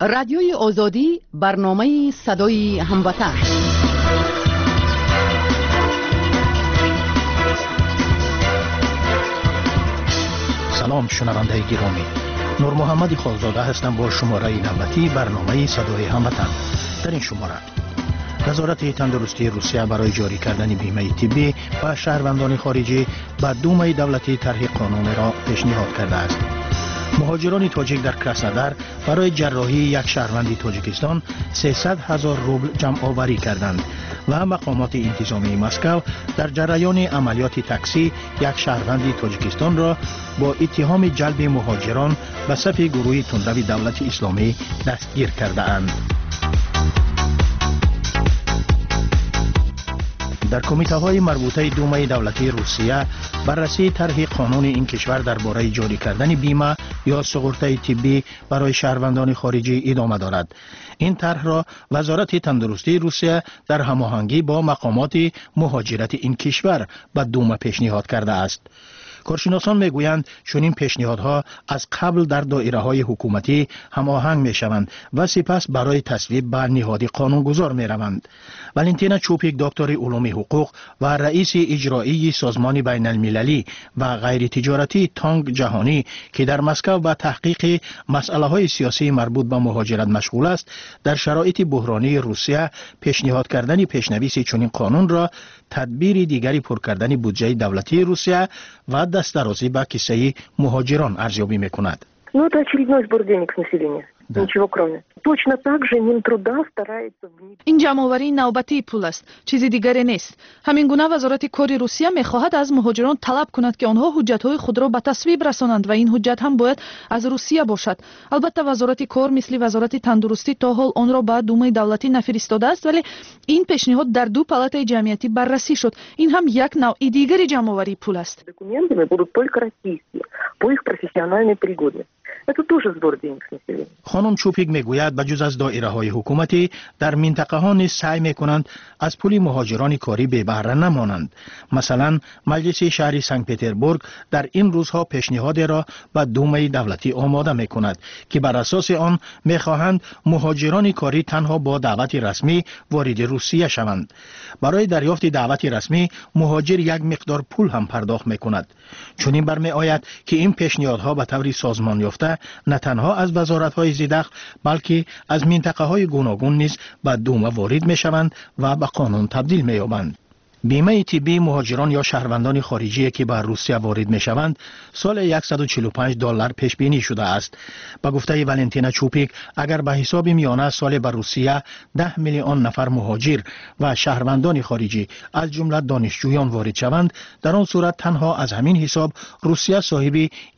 رادیوی آزادی برنامه صدای هموطن. سلام شنونده گرامی، نور محمد خالزاده هستم با شماره نوبتی برنامه صدای هموطن. در این شماره وزارت تندرستی روسیه برای جاری کردن بیمه طبی و شهروندان خارجی به دومه دولتی طرح قانون را پیشنهاد کرده است. مهاجران تاجیک در کراسنودار برای جراحی یک شهروند تاجیکستان 300,000 روبل جمع آوری کردند و مقامات انتظامی مسکو در جریان عملیات تاکسی یک شهروند تاجیکستان را با اتهام جلب مهاجران به صف گروه تندرو دولت اسلامی دستگیر کرده اند. در کمیته های مربوطه دومه دولتی روسیه بررسی طرح قانون این کشور درباره جاری کردن بیمه یا سقورت طبی برای شهروندان خارجی ادامه دارد. این طرح را وزارت تندرستی روسیه در هماهنگی با مقامات مهاجرت این کشور به دومه پیشنهاد کرده است. کارشناسان میگویند چنین پیشنهادها از قبل در دایره‌های حکومتی هماهنگ میشوند و سپس برای تصویب به نهاد قانونگذار میروند. والنتینا چوپیک دکتر علوم حقوق و رئیس اجرایی سازمان بین المللی و غیر تجارتی تانگ جهانی که در مسکو به تحقیق مسائل سیاسی مربوط به مهاجرت مشغول است، در شرایط بحرانی روسیه پیشنهاد کردن پیشنویس چنین قانون را تدبیر دیگری پر کردن بودجه دولتی روسیه و دسترسی به کیسه مهاجران ارزیابی میکند. Ну, это очередной сбор денег с населения. Да. Ничего кроме. Точно так же Минтруда старается این جمع‌آوری نوبتی پول است، چیزی دیگری نیست. همین گونه وزارت کار روسیه می‌خواهد از مهاجران طلب کند که آنها حجت‌های خود را به تصویب رسانند و این حجت هم باید از روسیه باشد. البته وزارت کار مثل وزارت تندرستی تا حال آن را به دومه دولتی نفرستاده است، ولی این پیشنهاد در دو پالاتای جمعیتی بررسی شد. این هم یک نوع دیگری جمع‌آوری پول است. Документами будут только российские по их профессиональной пригодности. Это тоже сбор денег с населения. خانم چوپیک میگوید بجز از دایره‌های حکومتی در منطقه ها نیز سعی میکنند از پول مهاجران کاری بی بهره نمانند. مثلا مجلس شهری سنت پترزبورگ در این روزها پیشنهاد را به دومه دولتی آماده میکند که بر اساس آن میخواهند مهاجران کاری تنها با دعوت رسمی وارد روسیه شوند. برای دریافت دعوت رسمی مهاجر یک مقدار پول هم پرداخت میکند. چنین برمیآید که این پیشنهادها به طور سازمان یافته نه تنها از وزارت‌های زیردخل بلکه از منطقه‌های گوناگون نیز به دومه وارد می‌شوند و به قانون تبدیل می‌یابند. بیمه طبی مهاجران یا شهروندان خارجی که به روسیه وارد می‌شوند سال $145 پیش بینی شده است. به گفته والنتینا چوپیک، اگر به حساب میانه سال به روسیه 10 میلیون نفر مهاجر و شهروندان خارجی از جمله دانشجویان وارد شوند، در آن صورت تنها از همین حساب روسیه صاحب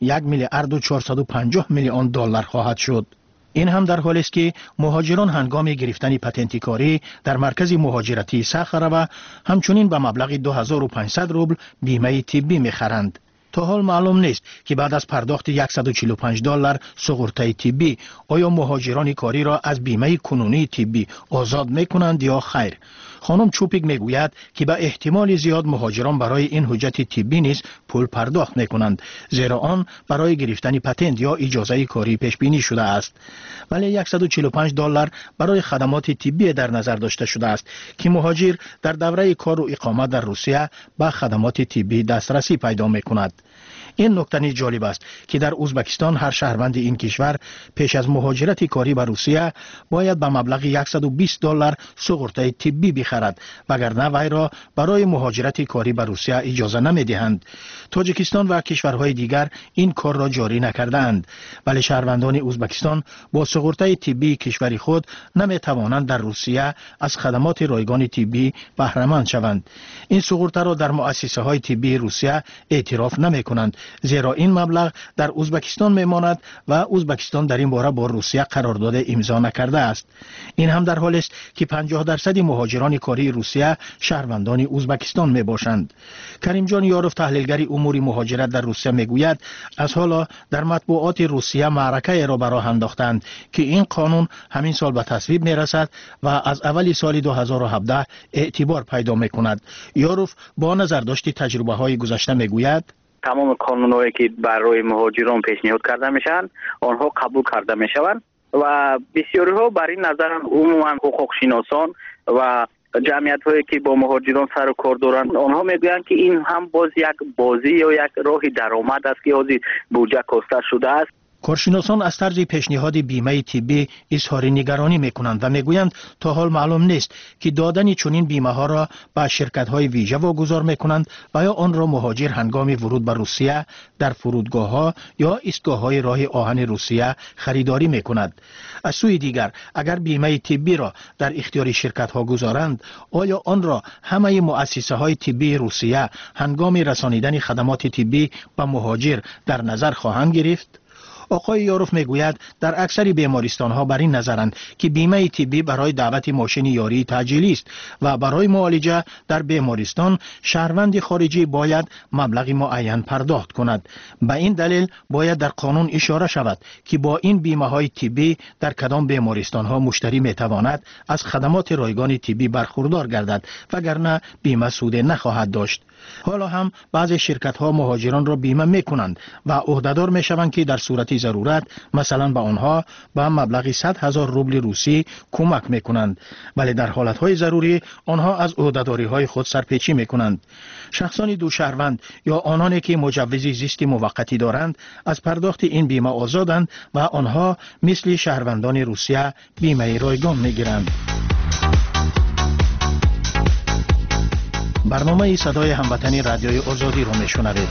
$1,450,000,000 خواهد شد. این هم در حالی است که مهاجران هنگام گرفتن پتنت کاری در مرکز مهاجرتی ساخره و همچنین به مبلغ 2500 روبل بیمه طبی می‌خرند. تا حال معلوم نیست که بعد از پرداخت $145 سقورت طبی آیا مهاجران کاری را از بیمه کنونی طبی آزاد می‌کنند یا خیر. خانم چوپیک میگوید که به احتمال زیاد مهاجران برای این حجت طبی نیز پول پرداخت میکنند، زیرا آن برای گرفتن پتنت یا اجازه کاری پیش بینی شده است. ولی $145 برای خدمات طبی در نظر داشته شده است که مهاجر در دوره کار و اقامت در روسیه به خدمات طبی دسترسی پیدا میکند. این نکته نیز جالب است که در ازبکستان هر شهروند این کشور پیش از مهاجرت کاری به روسیه باید به مبلغ $120 سقورت طبی بخرد، وگرنه وی را برای مهاجرت کاری به روسیه اجازه نمیدهند. تاجیکستان و کشورهای دیگر این کار را جاری نکردند، ولی شهروندان ازبکستان با سقورت طبی کشور خود نمیتوانند در روسیه از خدمات رایگان طبی بهره مند شوند. این سقورت را در مؤسسه های طبی روسیه اعتراف نمیکنند، زیرا این مبلغ در ازبکستان میماند و ازبکستان در این باره با روسیه قرارداد امضا نکرده است. این هم در حالی است که 50% مهاجران کاری روسیه شهروندان ازبکستان میباشند. کریم جان یاروف تحلیلگر امور مهاجرت در روسیه میگوید از حالا در مطبوعات روسیه معرکه را به راه انداختند که این قانون همین سال به تصویب میرسد و از اول سال 2017 اعتبار پیدا میکند. یاروف با نظر داشت تجربه های گذشته میگوید تمام قانونایی که برای مهاجران پیشنهاد کرده میشن آنها قبول کرده میشوند و بسیاری ها بر این نظرن، عموما حقوق شناسان و جمعیت هایی که با مهاجران سر و کار دارند، آنها میگویند که این هم باز یک بازی یا یک راه درآمد است که حاضر بودجه کاسته شده است. کارشناسان از طرز پیشنهاد بیمه طبی اظهار نگرانی میکنند و میگویند تا حال معلوم نیست که دادن چنین بیمه ها را به شرکت های ویژه واگذار میکنند و یا آن را مهاجر هنگام ورود به روسیه در فرودگاه ها یا ایستگاه های راه آهن روسیه خریداری میکند. از سوی دیگر اگر بیمه طبی را در اختیار شرکت ها گذارند، آیا آن را همه مؤسسه های طبی روسیه هنگام رسانیدن خدمات طبی به مهاجر در نظر خواهند گرفت؟ آقای یاروف میگوید در اکثر بیمارستان ها بر این نظرند که بیمه طبی برای دعوت ماشین یاری تجهیزی است و برای معالجه در بیمارستان شهروند خارجی باید مبلغ معین پرداخت کند. به این دلیل باید در قانون اشاره شود که با این بیمه های طبی در کدام بیمارستان ها مشتری میتواند از خدمات رایگان طبی برخوردار گردد، وگرنه بیمه سود نخواهد داشت. حالا هم بعضی شرکت ها مهاجران را بیمه میکنند و عهدهدار میشوند که در صورت ضرورت مثلا به آنها به مبلغ 100,000 روبل روسی کمک میکنند، ولی در حالت های ضروری آنها از عهدهداری های خود سرپیچی میکنند. شخصان دو شهروند یا آنانی که مجوز زیست موقتی دارند از پرداخت این بیمه آزادند و آنها مثل شهروندان روسیه بیمه رایگان میگیرند. برنامه صدای هموطنی رادیوی آزادی رو میشنوید.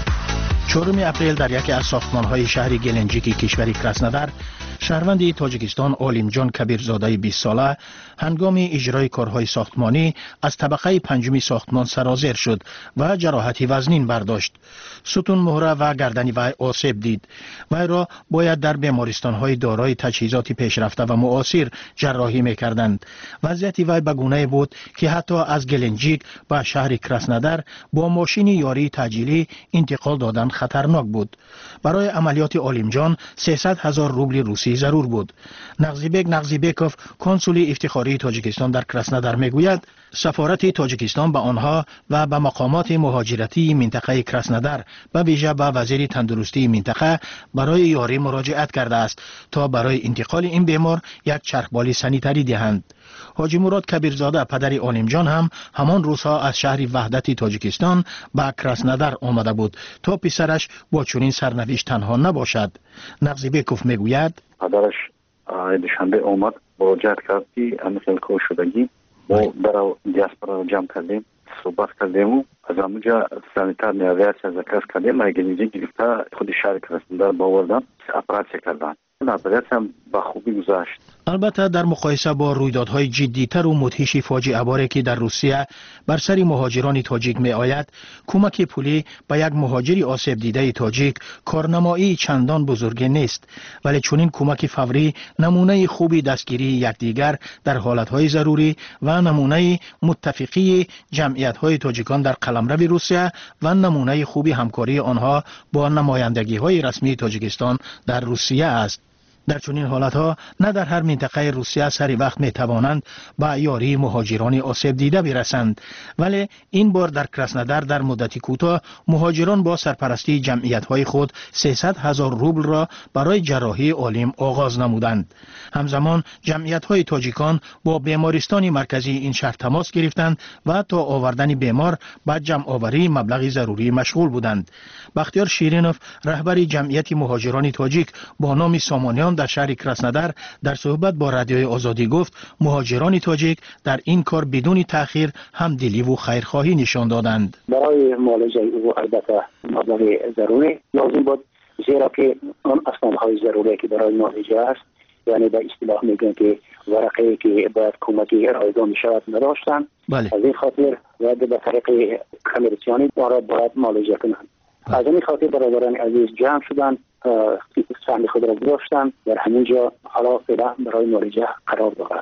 4 اپریل در یکی از ساختمان‌های شهر گلنجیکی کشور کراسنودار، شهروند تاجیکستان عالمجان کبیرزاده 20 ساله هنگام اجرای کارهای ساختمانی از طبقه 5 ساختمان سرازیر شد و جراحت وزنین برداشت. ستون مهره و گردن وی آسیب دید. وی را باید در بیمارستان‌های دارای تجهیزات پیشرفته و معاصر جراحی می‌کردند. وضعیت وی به گونه بود که حتی از گلنجیک به شهر کراسنودار با ماشین یاری تجهیزی انتقال دادن خطرناک بود. برای عملیات عالمجان 300,000 روبل روسی ضرور بود. نغزیبیکوف کنسول افتخاری تاجیکستان در کراسنودار میگوید سفارت تاجیکستان به آنها و به مقامات مهاجرتی منطقه کراسنودار و ویژه به وزیر تندرستی منطقه برای یاری مراجعت کرده است تا برای انتقال این بیمار یک چرخبال سانیتری دهند. حاجی مراد کبیرزاده پدر عالمجان هم همان روزها از شهر وحدت تاجیکستان به کراسنودار آمده بود تا پسرش با چنین سرنوشت تنها نباشد. نغزیبیکوف میگوید پدرش دوشنبه آمد مراجعت کرد که خیلی کار شدگی ما برای دیاسپورا را جمع کردیم، صحبت کردیم و از همونجا سانیتار نیازیت از کس کردیم. مگنیزی گرفته خود شهر کراسنودار باوردن اپراسیون کردن. اپراسیون هم به خوبی گذشت. البته در مقایسه با رویدادهای جدی‌تر و مدهش فاجعه باری که در روسیه بر سر مهاجران تاجیک می آید، کمک پولی به یک مهاجر آسیب دیده تاجیک کارنمایی چندان بزرگی نیست، ولی چنین کمک فوری نمونه خوبی دستگیری یکدیگر در حالتهای ضروری و نمونه متفقی جمعیت‌های تاجیکان در قلمرو روسیه و نمونه خوبی همکاری آنها با نمایندگی‌های رسمی تاجیکستان در روسیه است. در چنین حالتها نه در هر منطقه روسیه سری وقت می توانند به یاری مهاجران آسیب دیده برسند، ولی این بار در کراسنودار در مدتی کوتاه مهاجران با سرپرستی جمعیت‌های خود 300,000 روبل را برای جراحی عالم آغاز نمودند. همزمان جمعیت‌های تاجیکان با بیمارستان مرکزی این شهر تماس گرفتند و تا آوردن بیمار به جمع آوری مبلغ ضروری مشغول بودند. بختیار شیرینوف رهبر جمعیت مهاجران تاجیک با نام سامانیان در شهر کراسنودار در صحبت با رادیوی آزادی گفت مهاجران تاجیک در این کار بدون تأخیر همدلی و خیرخواهی نشان دادند. برای معالجه او البته مبلغ ضروری لازم بود، زیرا که آن اسنادهای ضروری که برای معالجه است، یعنی به اصطلاح میگن که ورقه که باید کمکی رایگان شود نداشتند. بله. از این خاطر باید به طریق کامرسیانی باید معالجه کنند. از این خاطر برادران عزیز جمع شدند، سهم خود را گذاشتند در همینجا، حالا فعلا برای معالجه قرار دارد.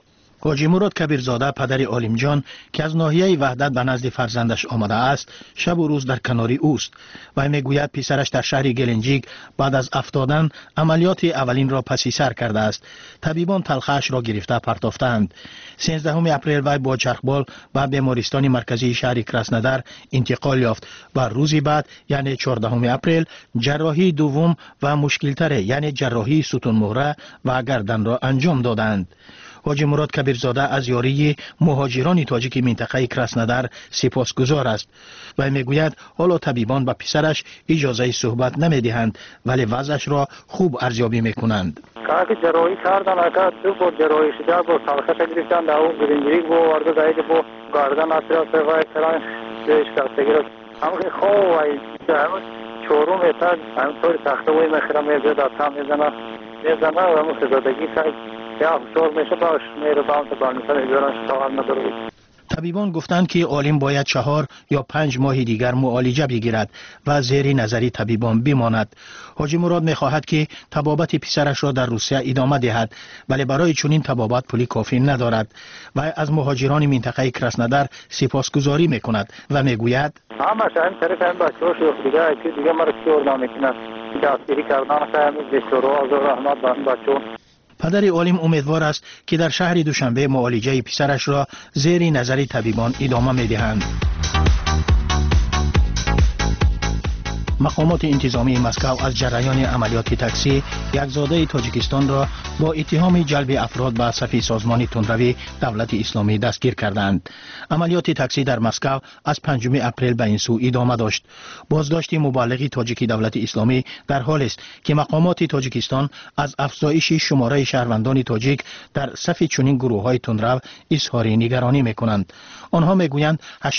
حاجی مراد کبیرزاده پدر عالم جان که از ناحیه وحدت به نزد فرزندش آمده است شب و روز در کنار اوست و میگوید پسرش در شهر گلنجیک بعد از افتادن عملیات اولین را پسی سر کرده است. طبیبان تلخش را گرفته پرتافتند. 13 اپریل وی با چرخبال به بیمارستان مرکزی شهر کراسنودار انتقال یافت و روزی بعد یعنی 14 اپریل جراحی دوم و مشکل‌تر یعنی جراحی ستون مهره و گردن را انجام دادند. حاجی مراد کبیرزاده از یاری مهاجران تاجیک منطقه کراسنودار سپاسگزار است و میگوید حالا طبیبان به پسرش اجازه صحبت نمیدهند ولی وضعش را خوب ارزیابی میکنند. که جراحی کردن اگر دو بار جراحی شده با تلخه گرفتن در اون گرینجریک با وارد زاید با گردن اطراف و کرای بهش کردگی را همون خواه و همون چورون ایتر همونطور تخته وی مخیره میزه در تام میزنه و همون خزادگی که یا شور میشه باش میره باهم تا بانیسان ایداران شتاقل نداره. طبیبان گفتند که عالم باید 4 یا 5 ماه دیگر معالجه بگیرد و زیر نظری طبیبان بماند. حاجی مراد میخواهد که طبابت پسرش را در روسیه ادامه دهد ولی برای چنین طبابت پولی کافی ندارد و از مهاجران منطقه کراسنودار سپاسگزاری میکند و میگوید همش این طریق این بچه‌ها شوخ دیگه مرا کیور نمیکنند دستگیری کردن همین دکتر آزار رحمت به این بچه‌ها. پدر عالم امیدوار است که در شهر دوشنبه معالجه پسرش را زیر نظر طبیبان ادامه می‌دهند. مقامات انتظامی مسکو از جریان عملیات تاکسی یک زاده تاجیکستان را با اتهام جلب افراد به صف سازمان تندروی دولت اسلامی دستگیر کردند. عملیات تاکسی در مسکو از 5 اپریل به این سو ادامه داشت. بازداشت مبلغ تاجیک دولت اسلامی در حال است که مقامات تاجیکستان از افزایش شماره شهروندان تاجیک در صف چنین گروه‌های تندرو اظهار نگرانی می‌کنند. آنها میگویند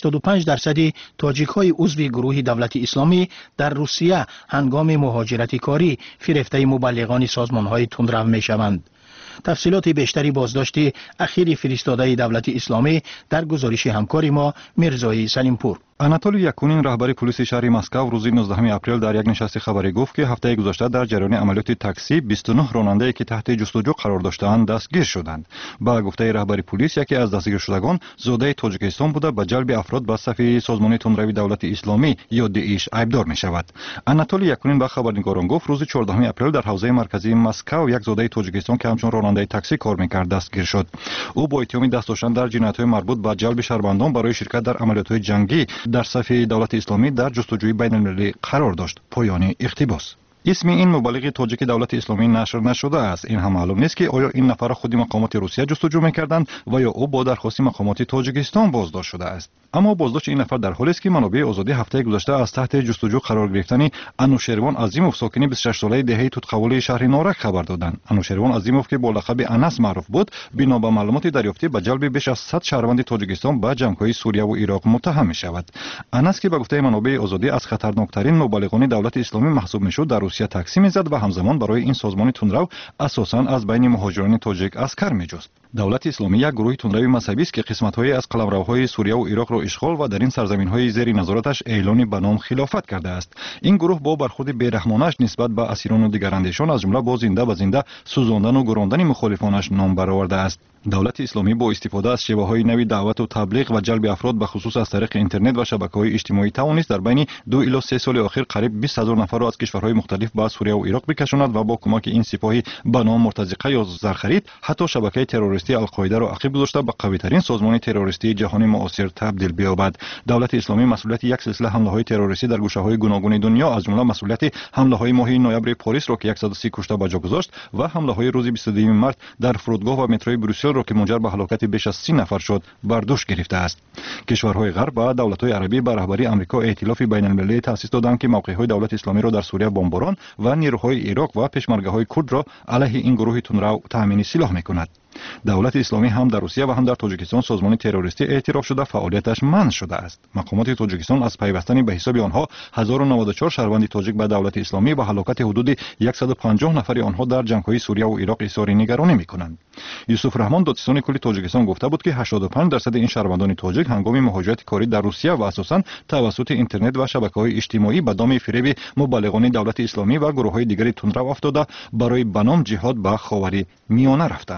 85% تاجیک‌های عضو گروه دولت اسلامی در روسیه هنگام مهاجرت کاری فریفته مبلغان سازمان‌های تندرو می‌شوند. تفصیلات بیشتری بازداشت اخیر فرستاده دولت اسلامی در گزارش همکار ما میرزایی سلیمپور. آناتولی یکونین رهبر پلیس شهر مسکو روز 19 اپریل در یک نشست خبری گفت که هفته گذشته در جریان عملیات تاکسی 29 راننده که تحت جستجو قرار داشتند دستگیر شدند. با گفته رهبر پلیس یکی از دستگیر شدگان زاده تاجیکستان بوده به جلب افراد به صف سازمان تندروی دولت اسلامی یا داعش ایبدار می شود. آناتولی یکونین به خبرنگاران گفت روز 14 اپریل در حوزه مرکزی مسکو یک زاده تاجیکستان که همچون راننده تاکسی کار می‌کرد دستگیر شد. او با اتهام دست داشتن در جنایت‌های مربوط به جلب شهروندان برای شرکت در عملیات‌های جنگی در صف دولت اسلامی در جستجوی بین‌المللی قرار داشت. پایان اقتباس. اسم این مبلغ تاجیک دولت اسلامی نشر نشده است. این هم معلوم نیست که آیا این نفر خود مقامات روسیه جستجو می‌کردند و یا او با درخواست مقامات تاجیکستان بازداشت شده است. اما بازداشت این نفر در حالی است که منابع آزادی هفته گذشته از تحت جستجو قرار گرفتن انوشروان عظیموف ساکن 26 ساله دهه توتقولی شهر نارک خبر دادند. انوشروان عظیموف که با لقب انس معروف بود، بنا به معلومات دریافتی به جلب بیش از 100 شهروند تاجیکستان به جنگ‌های سوریه و عراق متهم می‌شود. انس که به گفته منابع آزادی از خطرناکترین مبلغان دولت اسلامی محسوب می‌شد، در روسیه تاکسی می‌زد و همزمان برای این سازمان تندرو اساساً از بین مهاجران تاجیک اسکر می‌جست. دولت اسلامی یک گروه تندروی مذهبی است که قسمت‌های از قلمروهای سوریه و عراق را اشغال و در این سرزمین‌های زیر نظارتش اعلان به نام خلافت کرده است. این گروه با برخورد بی‌رحمانه‌اش نسبت به اسیران و دیگر اندیشان از جمله با زنده به زنده سوزاندن و گراندن مخالفانش نام برآورده است. دولت اسلامی با استفاده از شیوه‌های نوی دعوت و تبلیغ و جلب افراد به خصوص از طریق اینترنت و شبکه‌های اجتماعی توانست در بین 2 الی 3 سال اخیر قریب 20000 نفر را از کشورهای مختلف به سوریه و عراق بکشاند و با کمک این سپاهی به نام مرتزقه یا زرخرید حتی شبکه تروریستی القاعده را عقب گذاشته به قوی‌ترین سازمان تروریستی جهان معاصر تبدیل بیابد. دولت اسلامی مسئولیت یک سلسله حمله‌های تروریستی در گوشه‌های گوناگون دنیا از جمله مسئولیت حمله‌های ماه نوامبر پاریس را که 130 کشته به جا گذاشت و حمله‌های روز 22 مارس در فرودگاه و متروی بروسل را که منجر به هلاکت بیش از 30 نفر شد بر دوش گرفته است. کشورهای غرب و دولت‌های عربی به رهبری آمریکا ائتلاف بین‌المللی تأسیس دادند که موقع‌های دولت اسلامی را در سوریه بمباران و نیروهای عراق و پشمرگه‌های کرد را علیه این گروه تندرو تأمین سلاح می‌کند. دولت اسلامی هم در روسیه و هم در تاجیکستان سازمان تروریستی اعتراف شده فعالیتش منع شده است. مقامات تاجیکستان از پیوستن به حساب آنها 1094 شهروند تاجیک به دولت اسلامی و هلاکت حدود 150 نفر آنها در جنگ‌های سوریه و عراق اظهار نگرانی می‌کنند. یوسف رحمان دادستان کلی تاجیکستان گفته بود که 85% این شهروندان تاجیک هنگام مهاجرت کاری در روسیه و اساساً توسط اینترنت و شبکه‌های اجتماعی به دام فریب مبلغان دولت اسلامی و گروه‌های دیگر تندرو افتاده برای بنام جهاد به خاور میانه رفتند.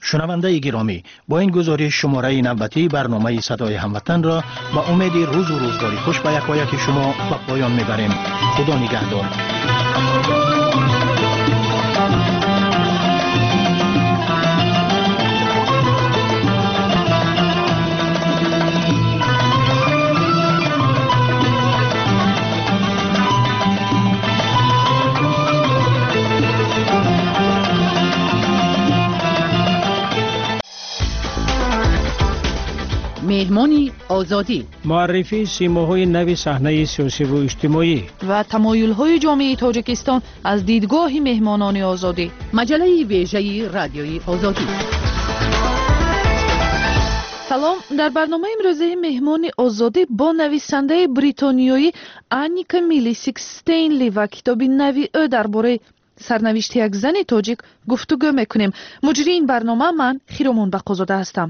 شنونده گرامی، با این گزارش شماره نوبتی برنامه صدای هموطن را با امید روز و روزگاری خوش به یکایک شما به پایان میبریم. خدا نگهدار. مهمانی آزادی، معرفی سیماهای نو صحنه سیاسی و اجتماعی و تمایل‌های جامعه تاجیکستان از دیدگاه مهمانان آزادی. مجله ویژه رادیوی آزادی. سلام، در برنامه امروزه مهمان آزادی با نویسنده بریتانیایی آنیکا میلیسیک ستینلی و کتاب نوی او درباره سرنوشت یک زن تاجیک گفتگو میکنیم. مجری این برنامه من خیرمان بقازاده هستم.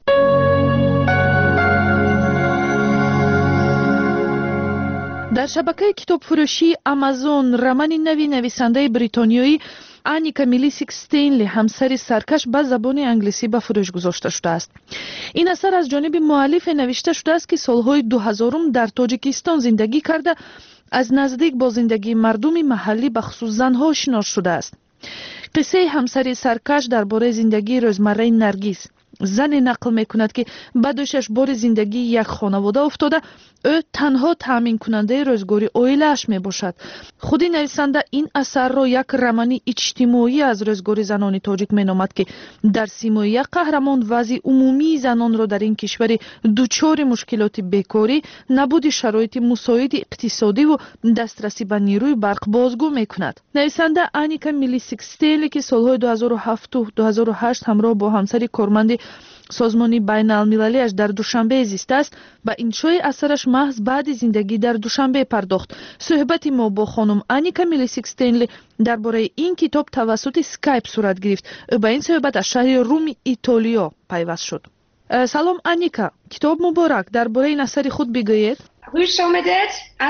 در شبکه کتاب فروشی آمازون رمان نوی نویسنده بریتانیایی آنیکا میلیسیک ستینلی همسر سرکش به زبان انگلیسی به فروش گذاشته شده است. این اثر از جانب مؤلف نوشته شده است که سالهای 2000 در تاجیکستان زندگی کرده از نزدیک با زندگی مردم محلی به خصوص زنها آشنا شده است. قصه همسر سرکش درباره زندگی روزمره نرگس، زن نقل میکند که بعد از 6 بار زندگی یک خانواده افتاده، او تنها تامین کننده روزگاری عائله‌اش میباشد. خودی نویسنده این اثر را یک رمان اجتماعی از روزگار زنان تاجیک مینامد که در سیمای یک قهرمان وضع عمومی زنان را در این کشور دچار مشکلات بیکاری، نبود شرایط مساعد اقتصادی و دسترسی به نیروی برق بازگو میکند. نویسنده آنیکا میلیسیک ستینلی که سالهای 2007 و 2008 همراه با همسر کارمند سازمانی بین المللیش در دوشنبه زیسته است، به انشای اثرش محض بعد زندگی در دوشنبه پرداخت. صحبت ما با خانم آنیکا میلیسیک ستینلی درباره این کتاب توسط اسکایپ صورت گرفت. او به این صحبت از شهر روم ایتالیا پیوست شد. سلام آنیکا، کتاب مبارک، درباره این اثر خود بگویید. خوش آمدید.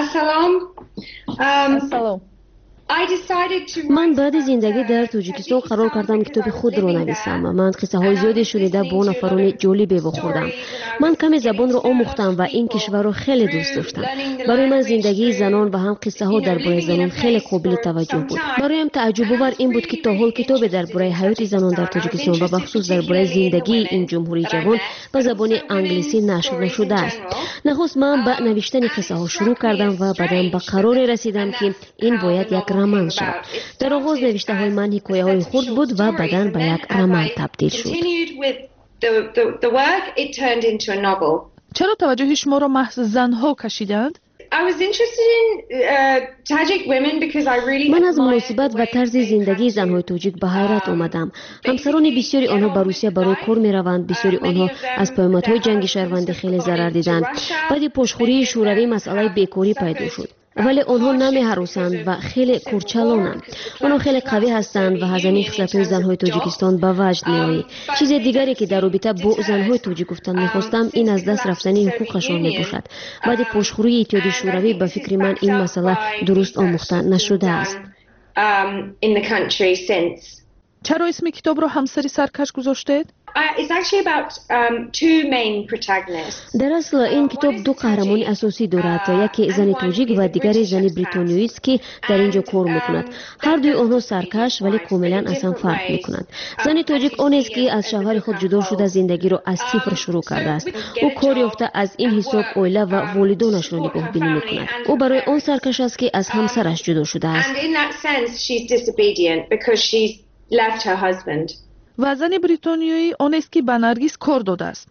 سلام. من بعد زندگی در تاجیکستان قرار کردم کتاب خود را نویسم. من قصه های زیادی شنیده با نفران جالبی بخوردم. من کمی زبان را آموختم و این کشور را خیلی دوست داشتم. برای من زندگی زنان و هم قصه ها درباره زنان خیلی قابل توجه بود. برایم تعجب آور این بود که تا حال کتاب درباره حیات زنان در تاجیکستان و بخصوص درباره زندگی این جمهوری جوان به زبان انگلیسی نشر نشده است. نخست من به نوشتن قصه ها شروع کردم و بعداً به قرار رسیدم که این باید یک رمان شد. در آغاز نوشته های من حکایه های خرد بود و بعداً به یک رمان تبدیل شد. چرا توجه شما را محض زنها کشیدند؟ من از مناسبت و طرز زندگی زنهای تاجیک به حیرت آمدم. همسران بسیاری آنها به روسیه برای کار می روند. بسیاری آنها از پیامدهای جنگ شهروندی خیلی ضرر دیدند. بعد پشتخوری شوروی مسئله بیکاری پیدا شد. ولی آنها نمی هراسند و خیلی کورچلانند. آنها خیلی قوی هستند و از این خصلت‌های زنهای تاجیکستان به وجد می آید. چیز دیگری که در رابطه با زنهای تاجیک گفتن می‌خواستم این از دست رفتن حقوقشان میباشد. بعد پشتخوری اتحادیه شوروی به فکر من این مسئله درست آموخته نشده است. چرا اسم کتاب را همسر سرکش گذاشتید؟ در اصل این کتاب دو قهرمان اساسی دارد، یکی زن تاجیک و دیگری زن بریتانیایی است که در اینجا کار میکند. هر دوی آنها سرکش ولی کاملا از هم فرق میکنند. زن تاجیک آن است که از شوهر خود جدا شده زندگی را از صفر شروع کرده است. او کار یافته از این حساب عائله و والدانش را نگاه بینی میکند. او برای آن سرکش است که از همسرش جدا شده است. و زن بریتانیایی آن است که به نرگس کار داده است.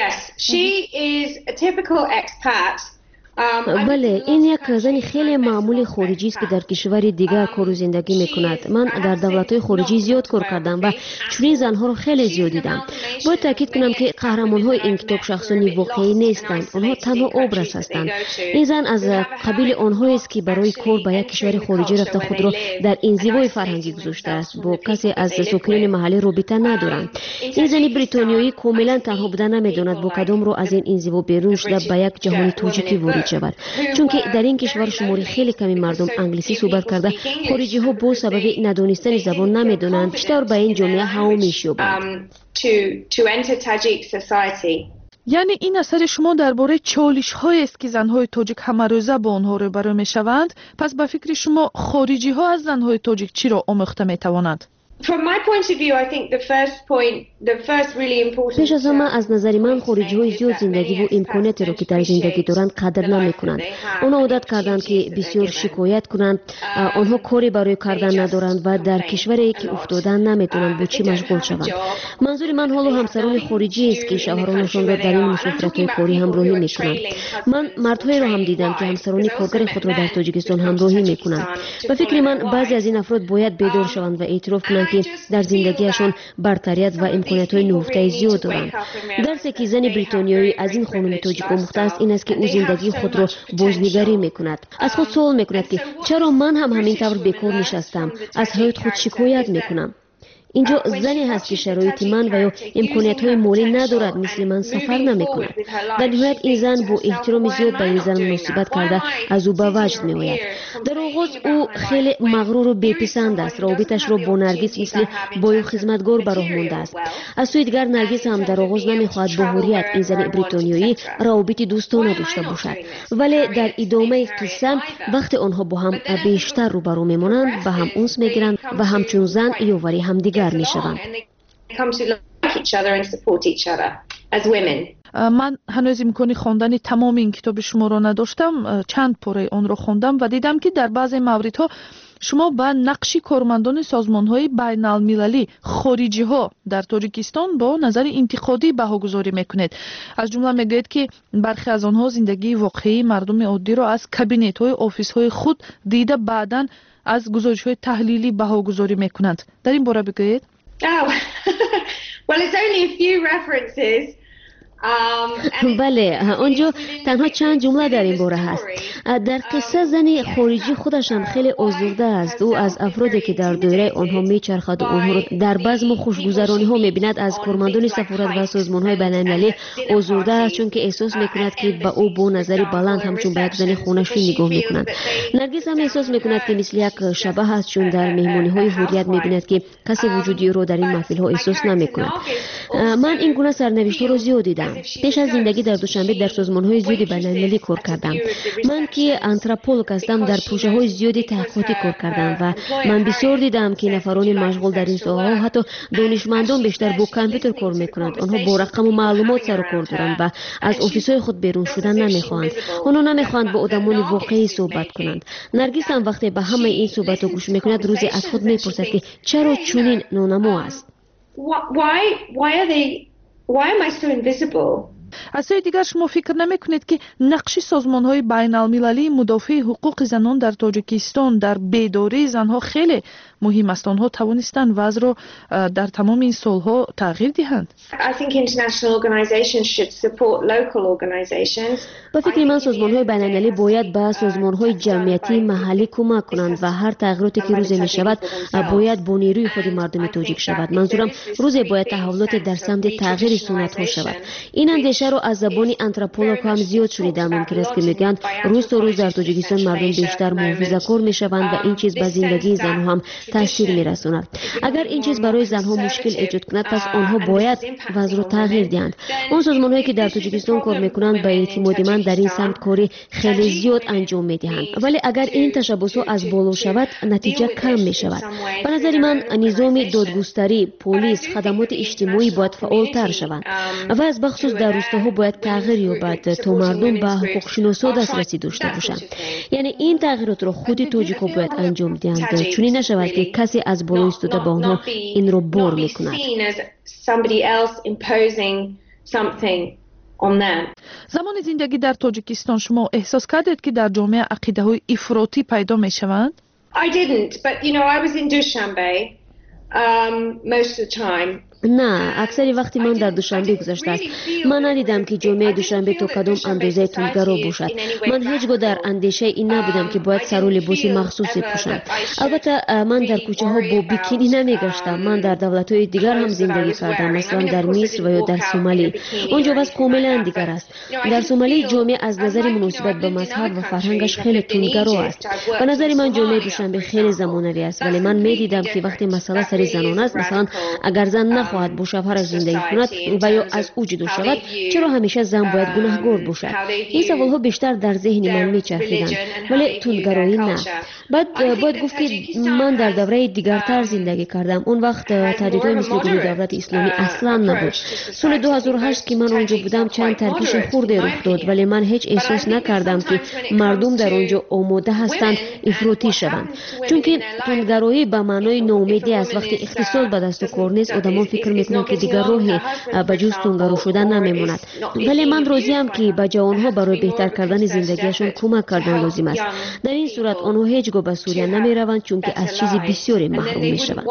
بله، این یک زن خیلی معمولی خارجی است که در کشور دیگر کار و زندگی میکند. من در دولت‌های خارجی زیاد کار کردم و چنین زنها را خیلی زیاد دیدم. باید تاکید کنم که قهرمان‌های این کتاب شخصانی واقعی نیستند. آنها تنها ابراز هستند. این زن از قبیل آنهایی است که برای کار به یک کشور خارجی رفته خود را در انزوای فرهنگی گذاشته است. با کسی از ساکنان محلی رابطه ندارند. این زن بریتانیایی کاملا تنها بودن نمیداند با کدام رو از این انزوا بیرون شده به یک جهان تاجیکی وارد تولید شود، چون که در این کشور شمار خیلی کمی مردم انگلیسی صحبت کرده خارجی ها با سبب ندانستن زبان نمیدونند بیشتر به این جامعه هوامیش یابند. یعنی این اثر شما درباره چالش‌هایی است که زن‌های تاجیک همه روزه با آنها روبرو می‌شوند. پس به فکر شما خارجی‌ها از زن‌های تاجیک چی را آموخته می‌توانند؟ پیش از همه از نظر من خارجی های زیاد زندگی و امکاناتی را که در زندگی دارند قدر نمی کنند. آنها عادت کردند که بسیار شکایت کنند، آنها کاری برای کردن ندارند و در کشوری که افتادن نمیتونند با چی مشغول شوند. منظور من حالا همسران خارجی است که شوهرانشان را در این مسافرت‌های کاری همراهی میکنند. من مردهایی را هم دیدم که همسران کارگر خود را در تاجیکستان همراهی میکنند. به فکر من بعضی از این افراد باید بیدار شوند و اعتراف کنند که در زندگیشان برتریت و امکانات‌های نهفته زیاد دارند. درسی که زن بریتانیایی از این خانم تاجیک آموخته است این است که او زندگی خود را بازنگری میکند. از خود سوال میکند که چرا من هم همین طور بیکار نشستم، از حیات خود شکایت میکنم. اینجا زنی هست که شرایط من و یا امکانیت‌های مالی ندارد، مثل من سفر نمی‌کند. در نهایت این زن با احترام زیاد به این زن مناسبت کرده از او به وجد می‌آید. در آغاز او خیلی مغرور و بی‌پسند است. رابطش را با نرگس مثل بای خدمتگار به راه مانده است. از سوی دیگر نرگس هم در آغاز نمی‌خواهد با حریت این زن بریتانیایی رابطه دوستانه داشته باشد. ولی در ادامه قصه وقتی آنها با هم بیشتر روبرو می‌مانند و هم انس می‌گیرند و همچون زن یاوری همدیگر میشوند. من هنوز امکان خواندن تمام این کتاب شما را نداشتم، چند پاره آن را خواندم و دیدم که در بعضی موردها شما به نقش کارمندان سازمان‌های بین‌المللی خارجی‌ها در تاجیکستان با نظر انتقادی بهاگذاری می‌کنید. از جمله می‌گویید که برخی از آنها زندگی واقعی مردم عادی را از کابینت‌های آفیس‌های خود دیده بعداً از گزارش‌های تحلیلی بهاگذاری می‌کنند. در این باره بگویید. بله، آنجا تنها چند جمله در این باره هست. در قصه زنی خارجی خودش هم خیلی آزرده است. او از افرادی که در دایره آنها میچرخد و آنها را در بزم خوشگذرانی ها میبیند از کارمندان سفارت و سازمان های بین‌المللی آزرده است، چون که احساس میکند که به او با نظری بلند همچون به یک زن خونه‌شین نگاه میکنند. نرگس هم احساس میکند که مثل یک شبح است، چون در مهمانی های حریت میبیند که کسی وجودی او را در این محفل ها احساس نمیکند. من این گونه سرنوشت را زیاد دیدم. پیش از زندگی در دوشنبه در سازمان‌های زیادی بین‌المللی کار کردم. من که آنتروپولوگ هستم در پروژه‌های زیادی تحقیقاتی کار کردم و من بسیار دیدم که نفران مشغول در این ساحه حتی دانشمندان بیشتر با کامپیوتر کار می‌کنند. آنها با رقم و معلومات سر و کار دارند و از آفیس‌های خود بیرون شدن نمی‌خواهند. آنها نمی‌خواهند با آدمان واقعی صحبت کنند. نرگس هم وقتی به همه این صحبت‌ها گوش می‌کند روزی از خود می‌پرسد که چرا چنین نانما است. Why am I so invisible? از سوی دیگر شما فکر نمی کنید که نقش سازمان های بین المللی مدافع حقوق زنان در تاجیکستان در بیداری زنها خیلی مهم است؟ آنها توانستند وضع را در تمام این سالها تغییر دهند. با فکر من سازمان های بین المللی باید به سازمان های جمعیتی محلی کمک کنند و هر تغییراتی که روزی می شود باید با نیروی خود مردم تاجیک شود. منظورم روزی باید تحولات در سمت تغییر سنت ها شود. این اندیشه رو از زبان آنتروپولوگ هم زیاد شنیدم. ممکن است که میگن روز تا روز در تاجیکستان مردم بیشتر محافظه‌کار میشوند و این چیز به زندگی زنها هم تاثیر میرساند. اگر این چیز برای زنها مشکل ایجاد کند پس آنها باید وضع را تغییر دهند. اون سازمان‌هایی که در تاجیکستان کار میکنند به اعتماد من در این سمت کاری خیلی زیاد انجام میدهند. ولی اگر این تشبسات از بالا شود نتیجه کم میشود. به نظر من نظام دادگستری، پلیس، خدمات اجتماعی باید فعالتر شوند و از بخصوص در روستاها باید تغییر یابد تا مردم به حقوق شناسا دسترسی داشته باشند. یعنی این تغییرات را خود تاجیک‌ها باید انجام دهند، چنین نشود که کسی از بالا ایستاده به آنها این را بار میکند. زمان زندگی در تاجیکستان شما احساس کردید که در جامعه عقیده‌های افراطی پیدا میشوند؟ I didn't, but you know I was in Dushanbe most of the time. نه، اکثر وقتی من در دوشنبه گذشته است. من ندیدم که جمعه دوشنبه تا کدام اندازه تندگرا باشد. من هیچگاه در اندیشه این نبودم که باید سر و لباس مخصوصی پوشم. البته من در کوچه ها با بیکینی نمیگشتم. من در دولت های دیگر هم زندگی کردم، مثلا در مصر و یا در سومالی. اونجا وضع کاملا دیگر است. در سومالی جمعه از نظر مناسبت به مذهب و فرهنگش خیلی تندگرا است. به نظر من جمعه دوشنبه خیلی زمانه‌ای است، ولی من میدیدم که وقتی مسئله سر زنان است، مثلا اگر زن نخواهد با شوهرش زندگی کند و یا از او جدا شود، چرا همیشه زن باید گناهگار باشد؟ این سوالها بیشتر در ذهن من میچرخیدند، ولی تندگرایی نه. باید گفت که من در دوره دیگرتر زندگی کردم. اون وقت تهدیدهای مثل گروه دولت اسلامی اصلا نبود. سال 2008 که من اونجا بودم چند ترکیش خرد رخ داد، ولی من هیچ احساس نکردم که مردم در اونجا آماده هستند افراطی شوند. چون که تندگرایی به معنای ناامیدی است. وقتی اقتصاد به دست و کار نیست، آدمان فکر میکنند که دیگر راهی به جز تندگرا شدن نمیماند. ولی من راضیم که به جوانها برای بهتر کردن زندگیشان کمک کردن لازم است. در این صورت آنها هیچگاه به سوریه نمیروند، چون که از چیز بسیاری محروم میشوند.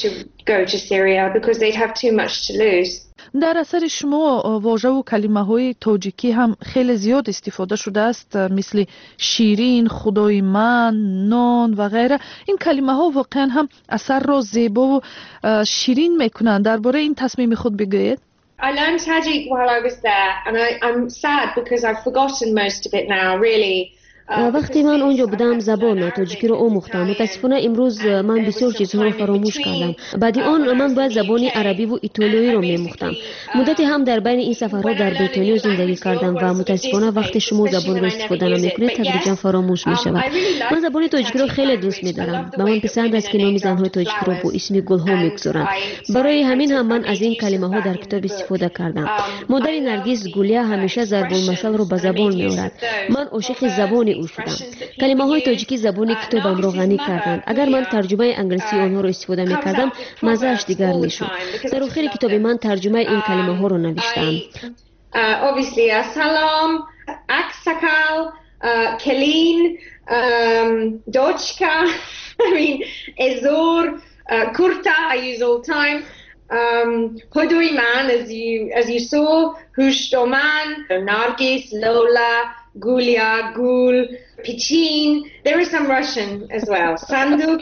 در اثر شما واژه و کلمه های تاجیکی هم خیلی زیاد استفاده شده است، مثل شیرین، خدای من، نان و غیره. این کلمه ها واقعا هم اثر را زیبا و شیرین میکنند. درباره این تصمیم خود بگویید. I learned Tajik while I was there, and I'm sad because I've forgotten most of it now, really. وقتی من اونجا بودم زبان تاجیکی رو آموختم. متاسفانه امروز من بسیار چیزها رو فراموش کردم. بعد آن من باید زبان عربی و ایتالیایی رو می‌آموختم. مدتی هم در بین این سفرها در بریتانیا زندگی کردم و متاسفانه وقتی شما زبان رو استفاده نمی‌کنید تدریجا فراموش می‌شود. من زبان تاجیکی رو خیلی دوست می‌دارم. به من پسند است که نام زن‌های تاجیکی رو با اسم گل‌ها می‌گذارند. برای همین هم من از این کلمه‌ها در کتاب استفاده کردم. مادر نرگس گولیا همیشه ضرب المثل رو به زبان می‌آورد. من عاشق زبان او شدم. کلمه های تاجیکی زبان کتابم را غنی کردند. اگر من ترجمه انگلیسی آنها را استفاده می‌کردم، مزه‌اش دیگر می‌شد. در آخر کتاب من ترجمه این کلمه ها را نوشتم. Obviously salam, aksakal, kelin, dochka, I mean ezor, kurta I use all the time. Hodoy man as you saw, Hushtoman, Nargis, Lola, Gulia, Gul, Pichin. There is some Russian as well. Sanduk,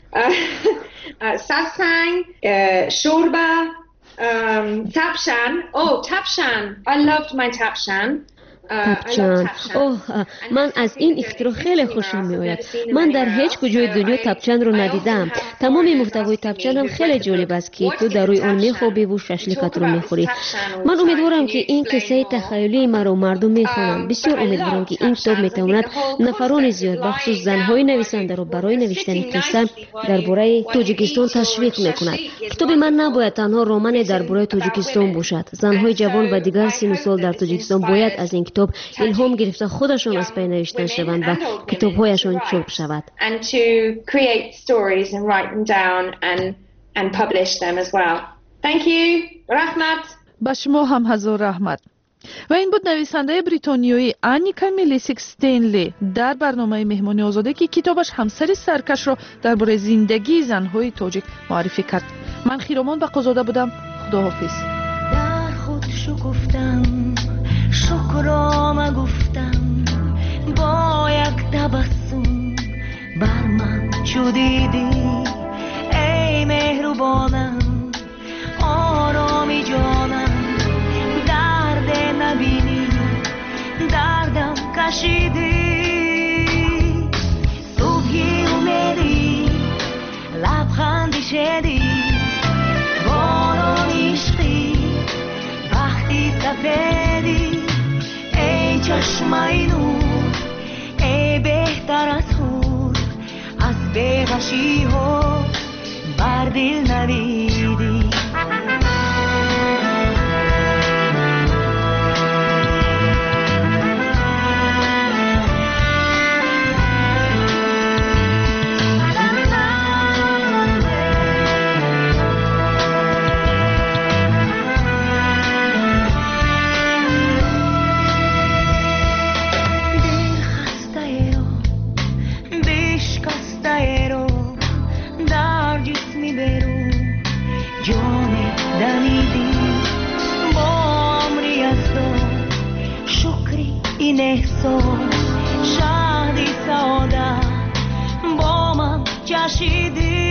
Sasang, Shorba, Tapshan. Oh, Tapshan. I loved my Tapshan. تپچان. من از این اختراع خیلی خوشم میآید. من در هیچ کجای دنیا تپچان رو ندیدم. تمام محتوای تپچان هم خیلی جالب است که تو در روی آن میخوابی و ششلیکت رو میخوری. من امیدوارم که این قصه تخیلی مرا مردم میخوانند. بسیار امیدوارم که این کتاب میتواند نفران زیاد بخصوص زنهای نویسنده را برای نوشتن قصه درباره تاجیکستان تشویق میکند. کتاب من نباید تنها رمان درباره تاجیکستان باشد. زنهای جوان و دیگر سن و سال در تاجیکستان باید از این کتاب الهام گرفته خودشان از پی نوشتن شوند و کتاب‌هایشان چاپ شود. And to create stories and write them down and publish them as well. Thank you. رحمت. با شما هم هزار رحمت. و این بود نویسنده بریتانیایی آنیکا میلیسیک استینلی در برنامه مهمانی آزاده که کتابش همسر سرکش را درباره زندگی زن‌های تاجیک معرفی کرد. من خیرامان بقازاده بودم. خداحافظ. در خود شکفتم شکرام گفتم با یک تبسم بر من چو دیدی ای مهربانم آرامی جانم درد نبینی دردم کشیدی صبحی اومدی لبخندی شدی باران عشقی وقتی سفیدی ای چشمای نور ای بهتر از هور از بی‌غشی ها بر دل نویدی نهسو شهری سعادت با من جشیدی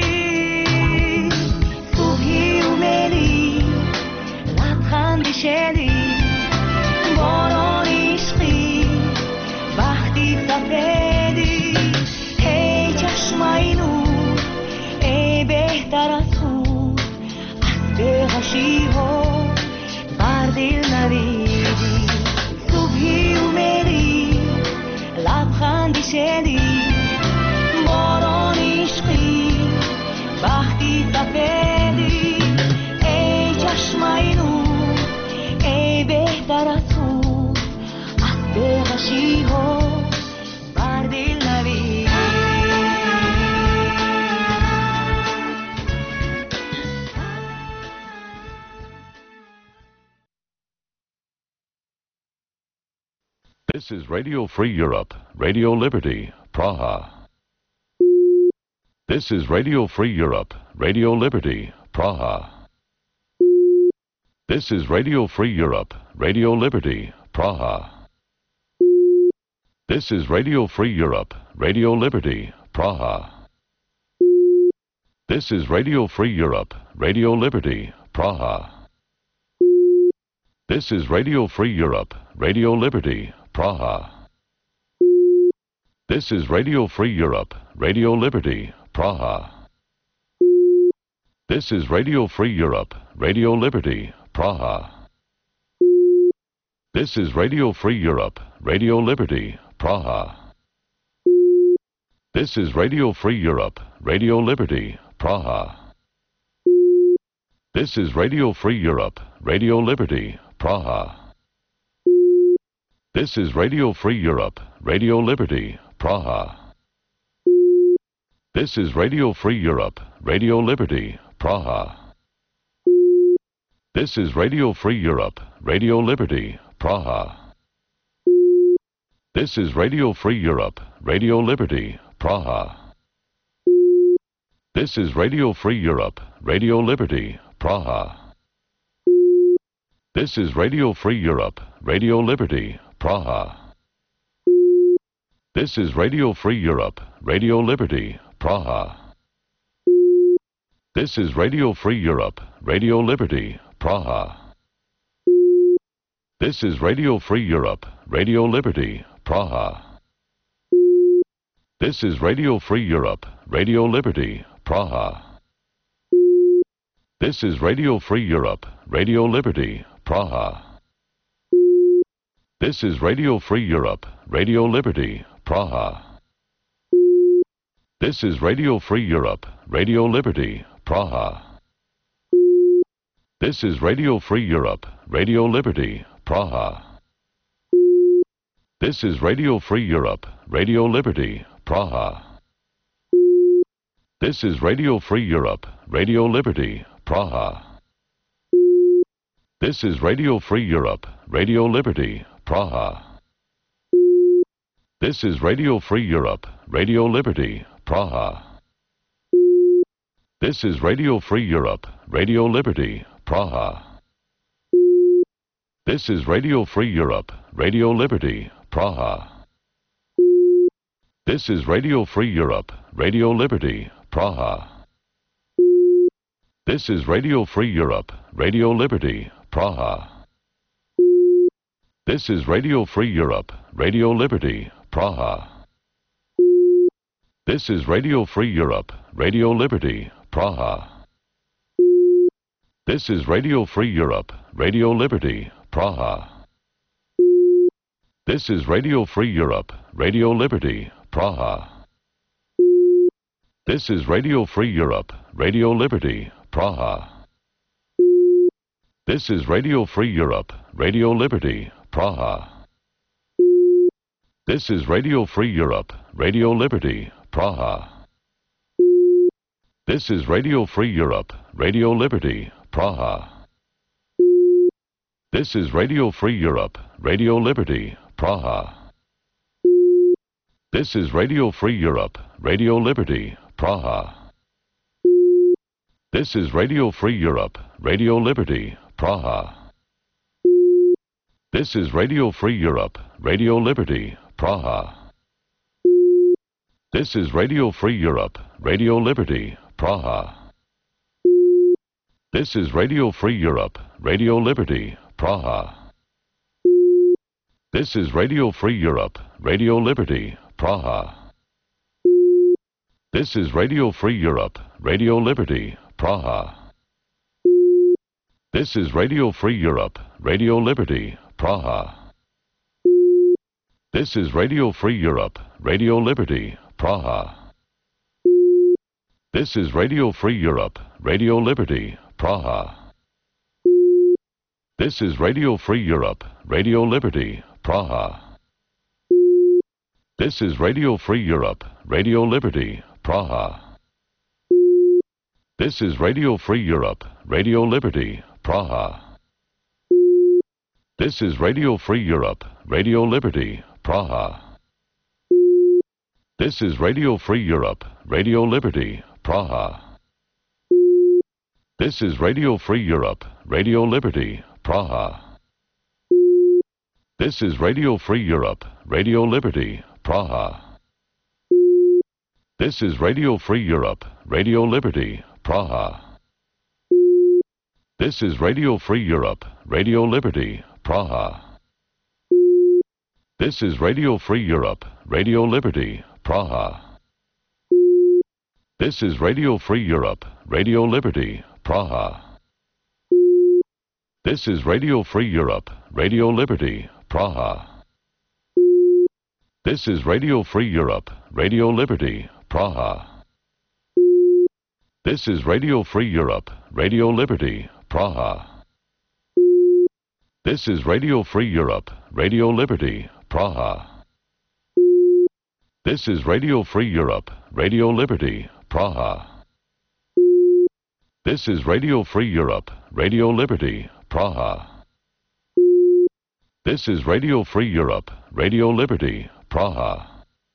صبحی اومدی لبخندی شدی باران عشقی وقتی سفیدی هی چشمای نور ای بهتر از خود از بغشی ها بر دل نویدی صبحی اومدی لبخندی شدی باران عشقی وقتی سفیدی ای چشمای نور ای بهتر از خود از بغشی ها بر دل نویدی. This is Radio Free Europe, Radio Liberty, Praha. This is Radio Free Europe, Radio Liberty, Praha. This is Radio Free Europe, Radio Liberty, Praha. This is Radio Free Europe, Radio Liberty, Praha. This is Radio Free Europe, Radio Liberty, Praha. This is Radio Free Europe, Radio Liberty, Praha. This is Radio Free Europe, Radio Liberty, Praha. This is Radio Free Europe, Radio Liberty, Praha. This is Radio Free Europe, Radio Liberty, Praha. This is Radio Free Europe, Radio Liberty, Praha. This is Radio Free Europe, Radio Liberty, Praha. This is Radio Free Europe, Radio Liberty, Praha. This is Radio Free Europe, Radio Liberty, Praha. This is Radio Free Europe, Radio Liberty, Praha. This is Radio Free Europe, Radio Liberty, Praha. This is Radio Free Europe, Radio Liberty, Praha. This is Radio Free Europe, Radio Liberty, Praha. This is Radio Free Europe, Radio Liberty, Praha. This is Radio Free Europe, Radio Liberty, Praha. This is Radio Free Europe, Radio Liberty, Praha. This is Radio Free Europe, Radio Liberty, Praha. This is Radio Free Europe, Radio Liberty, Praha. This is Radio Free Europe, Radio Liberty, Praha. This is Radio Free Europe, Radio Liberty, Praha. This is Radio Free Europe, Radio Liberty, Praha. This is Radio Free Europe, Radio Liberty, Praha. This is Radio Free Europe, Radio Liberty, Praha. This is Radio Free Europe, Radio Liberty, Praha. This is Radio Free Europe, Radio Liberty, Praha. This is Radio Free Europe, Radio Liberty, Praha. This is Radio Free Europe, Radio Liberty, Praha. This is Radio Free Europe, Radio Liberty, Praha. This is Radio Free Europe, Radio Liberty, Praha. This is Radio Free Europe, Radio Liberty, Praha. This is Radio Free Europe, Radio Liberty, Praha. This is Radio Free Europe, Radio Liberty, Praha. This is Radio Free Europe, Radio Liberty, Praha. This is Radio Free Europe, Radio Liberty, Praha. This is Radio Free Europe, Radio Liberty, Praha. This is Radio Free Europe, Radio Liberty, Praha. This is Radio Free Europe, Radio Liberty, Praha. This is Radio Free Europe, Radio Liberty, Praha. This is Radio Free Europe, Radio Liberty, Praha. This is Radio Free Europe, Radio Liberty, Praha. This is Radio Free Europe, Radio Liberty, Praha. This is Radio Free Europe, Radio Liberty, Praha. This is Radio Free Europe, Radio Liberty, Praha. This is Radio Free Europe, Radio Liberty, Praha. This is Radio Free Europe, Radio Liberty, Praha. This is Radio Free Europe, Radio Liberty, Praha. This is Radio Free Europe, Radio Liberty, Praha. This is Radio Free Europe, Radio Liberty, Praha. This is Radio Free Europe, Radio Liberty, Praha. This is Radio Free Europe, Radio Liberty, Praha. This is Radio Free Europe, Radio Liberty, Praha. This is Radio Free Europe, Radio Liberty, Praha. This is Radio Free Europe, Radio Liberty, Praha. This is Radio Free Europe, Radio Liberty, Praha. This is Radio Free Europe, Radio Liberty, Praha. This is Radio Free Europe, Radio Liberty, Praha. This is Radio Free Europe, Radio Liberty, Praha. This is Radio Free Europe, Radio Liberty, Praha. This is Radio Free Europe, Radio Liberty, Praha. This is Radio Free Europe, Radio Liberty, Praha. This is Radio Free Europe, Radio Liberty, Praha. This is Radio Free Europe, Radio Liberty, Praha. This is Radio Free Europe, Radio Liberty, Praha. This is Radio Free Europe, Radio Liberty, Praha. This is Radio Free Europe, Radio Liberty, Praha. This is Radio Free Europe, Radio Liberty, Praha.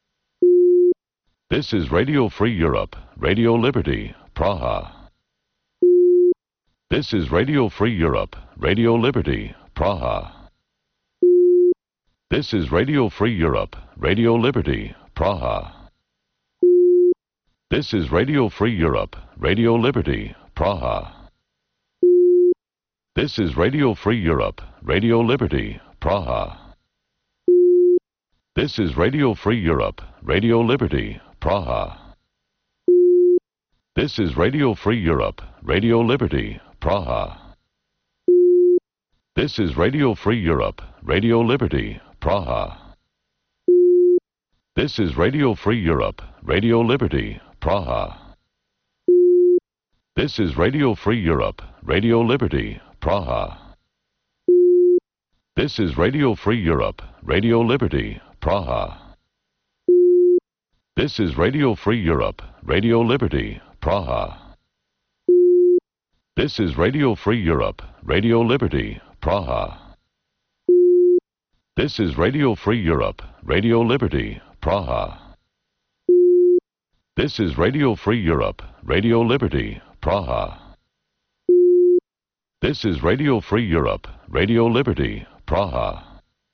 This is Radio Free Europe, Radio Liberty, Praha. This is Radio Free Europe, Radio Liberty, Praha. This is Radio Free Europe, Radio Liberty, Praha. This is Radio Free Europe, Radio Liberty, Praha. This is Radio Free Europe, Radio Liberty, Praha. This is Radio Free Europe, Radio Liberty, Praha. This is Radio Free Europe, Radio Liberty, Praha. This is Radio Free Europe, Radio Liberty, Praha. This is Radio Free Europe, Radio Liberty, Praha. This is Radio Free Europe, Radio Liberty, Praha. This is Radio Free Europe, Radio Liberty, Praha. This is Radio Free Europe, Radio Liberty, Praha. This is Radio Free Europe, Radio Liberty, Praha. This is Radio Free Europe, Radio Liberty, Praha. This is Radio Free Europe, Radio Liberty, Praha. This is Radio Free Europe, Radio Liberty, Praha.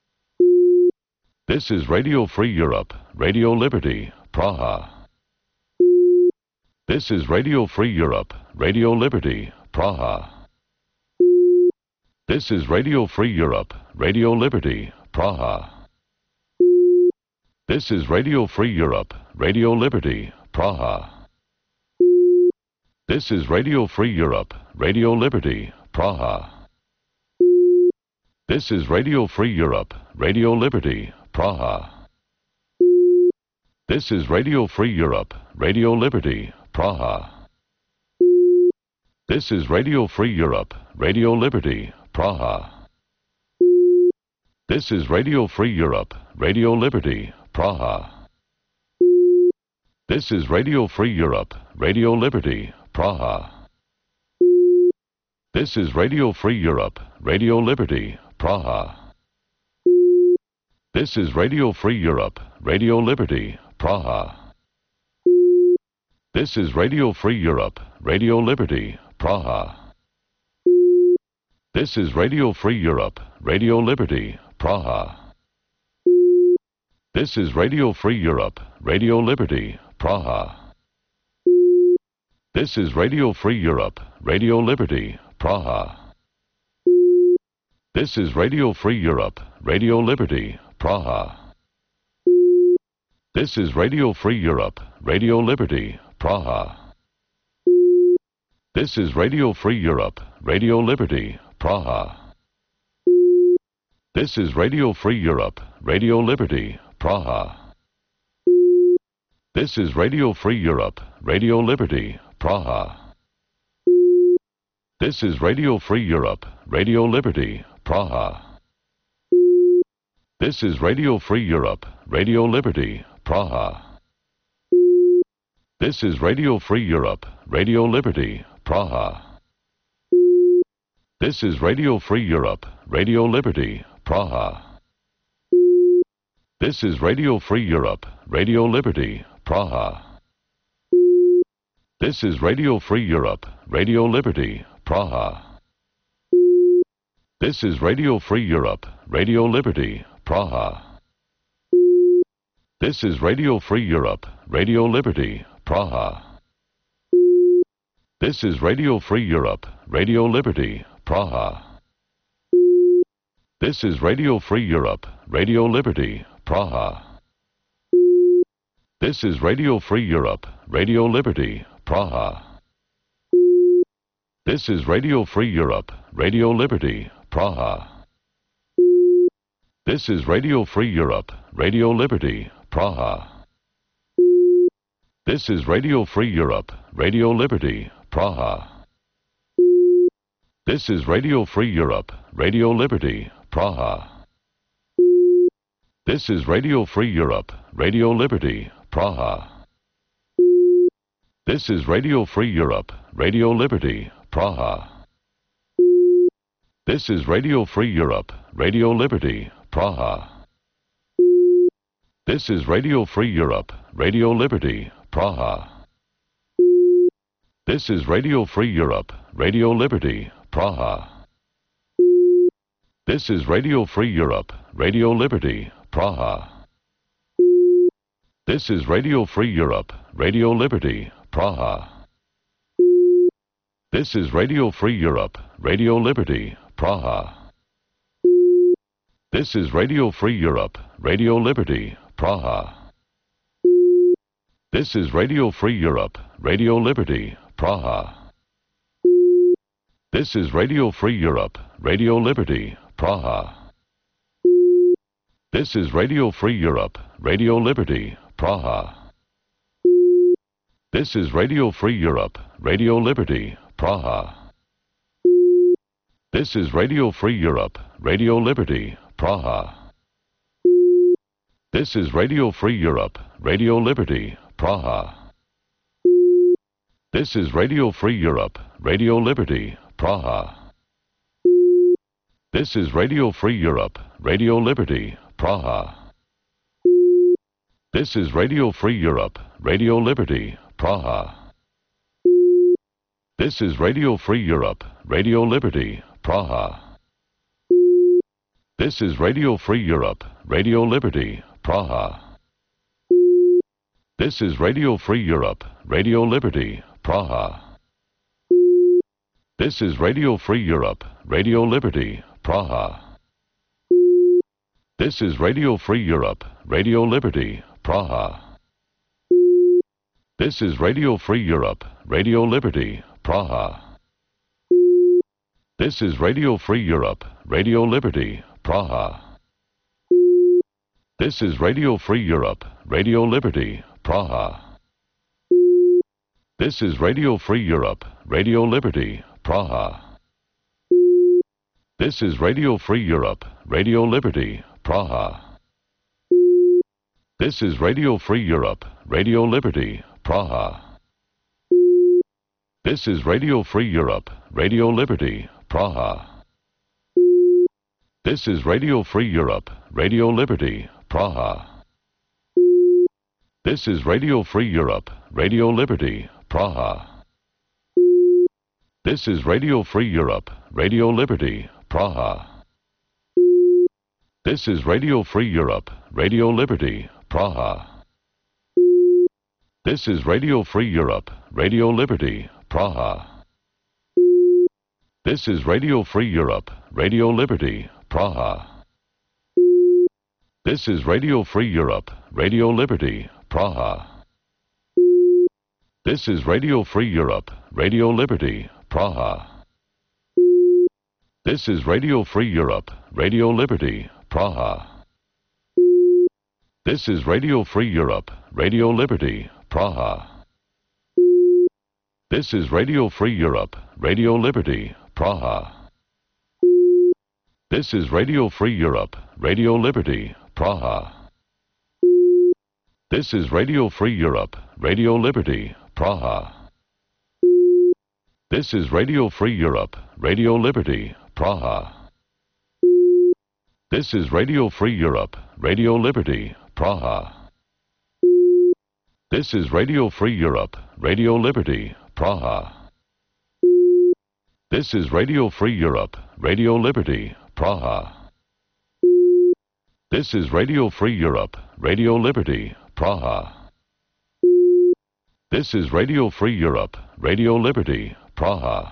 This is Radio Free Europe, Radio Liberty, Praha. This is Radio Free Europe, Radio Liberty, Praha. This is Radio Free Europe, Radio Liberty, Praha. This is Radio Free Europe, Radio Liberty, Praha. This is Radio Free Europe, Radio Liberty, Praha. This is Radio Free Europe, Radio Liberty, Praha. This is Radio Free Europe, Radio Liberty, Praha. This is Radio Free Europe, Radio Liberty, Praha. This is Radio Free Europe, Radio Liberty, Praha. This is Radio Free Europe, Radio Liberty, Praha. This is Radio Free Europe, Radio Liberty, Praha. This is Radio Free Europe, Radio Liberty, Praha. This is Radio Free Europe, Radio Liberty, Praha. This is Radio Free Europe, Radio Liberty, Praha. This is Radio Free Europe, Radio Liberty, Praha. This is Radio Free Europe, Radio Liberty, Praha. This is Radio Free Europe, Radio Liberty, Praha. This is Radio Free Europe, Radio Liberty, Praha. This is Radio Free Europe, Radio Liberty, Praha. This is Radio Free Europe, Radio Liberty, Praha. This is Radio Free Europe, Radio Liberty, Praha. This is Radio Free Europe, Radio Liberty, Praha. This is Radio Free Europe, Radio Liberty, Praha. This is Radio Free Europe, Radio Liberty, Praha. This is Radio Free Europe, Radio Liberty, Praha. This is Radio Free Europe, Radio Liberty, Praha. This is Radio Free Europe, Radio Liberty, Praha. This is Radio Free Europe, Radio Liberty, Praha. This is Radio Free Europe, Radio Liberty, Praha. This is Radio Free Europe, Radio Liberty, Praha. This is Radio Free Europe, Radio Liberty, Praha. This is Radio Free Europe, Radio Liberty, Praha. This is Radio Free Europe, Radio Liberty, Praha. This is Radio Free Europe, Radio Liberty, Praha. This is Radio Free Europe, Radio Liberty, Praha. This is Radio Free Europe, Radio Liberty, Praha. This is Radio Free Europe, Radio Liberty, Praha. This is Radio Free Europe, Radio Liberty, Praha. This is Radio Free Europe, Radio Liberty, Praha. This is Radio Free Europe, Radio Liberty, Praha. This is Radio Free Europe, Radio Liberty, Praha. This is Radio Free Europe, Radio Liberty, Praha. This is Radio Free Europe, Radio Liberty, Praha. This is Radio Free Europe, Radio Liberty, Praha. This is Radio Free Europe, Radio Liberty, Praha. This is Radio Free Europe, Radio Liberty, Praha. This is Radio Free Europe, Radio Liberty, Praha. This is Radio Free Europe, Radio Liberty, Praha. This is Radio Free Europe, Radio Liberty, Praha. This is Radio Free Europe, Radio Liberty, Praha. This is Radio Free Europe, Radio Liberty, Praha. This is Radio Free Europe, Radio Liberty, Praha. This is Radio Free Europe, Radio Liberty, Praha. This is Radio Free Europe, Radio Liberty, Praha. This is Radio Free Europe, Radio Liberty, Praha. This is Radio Free Europe, Radio Liberty, Praha. This is Radio Free Europe, Radio Liberty, Praha. This is Radio Free Europe, Radio Liberty, Praha. This is Radio Free Europe, Radio Liberty, Praha. This is Radio Free Europe, Radio Liberty, Praha. This is Radio Free Europe, Radio Liberty, Praha. This is Radio Free Europe, Radio Liberty, Praha. This is Radio Free Europe, Radio Liberty, Praha. This is Radio Free Europe, Radio Liberty, Praha. This is Radio Free Europe, Radio Liberty, Praha. This is Radio Free Europe, Radio Liberty, Praha. This is Radio Free Europe, Radio Liberty, Praha. This is Radio Free Europe, Radio Liberty, Praha. This is Radio Free Europe, Radio Liberty, Praha. This is Radio Free Europe, Radio Liberty, Praha. This is Radio Free Europe, Radio Liberty, Praha. This is Radio Free Europe, Radio Liberty, Praha. This is Radio Free Europe, Radio Liberty, Praha. This is Radio Free Europe, Radio Liberty, Praha. This is Radio Free Europe, Radio Liberty, Praha. This is Radio Free Europe, Radio Liberty, Praha. This is Radio Free Europe, Radio Liberty, Praha. This is Radio Free Europe, Radio Liberty, Praha. This is Radio Free Europe, Radio Liberty, Praha. This is Radio Free Europe, Radio Liberty, Praha. This is Radio Free Europe, Radio Liberty, Praha. This is Radio Free Europe, Radio Liberty, Praha. This is Radio Free Europe, Radio Liberty, Praha. This is Radio Free Europe, Radio Liberty, Praha. This is Radio Free Europe, Radio Liberty, Praha.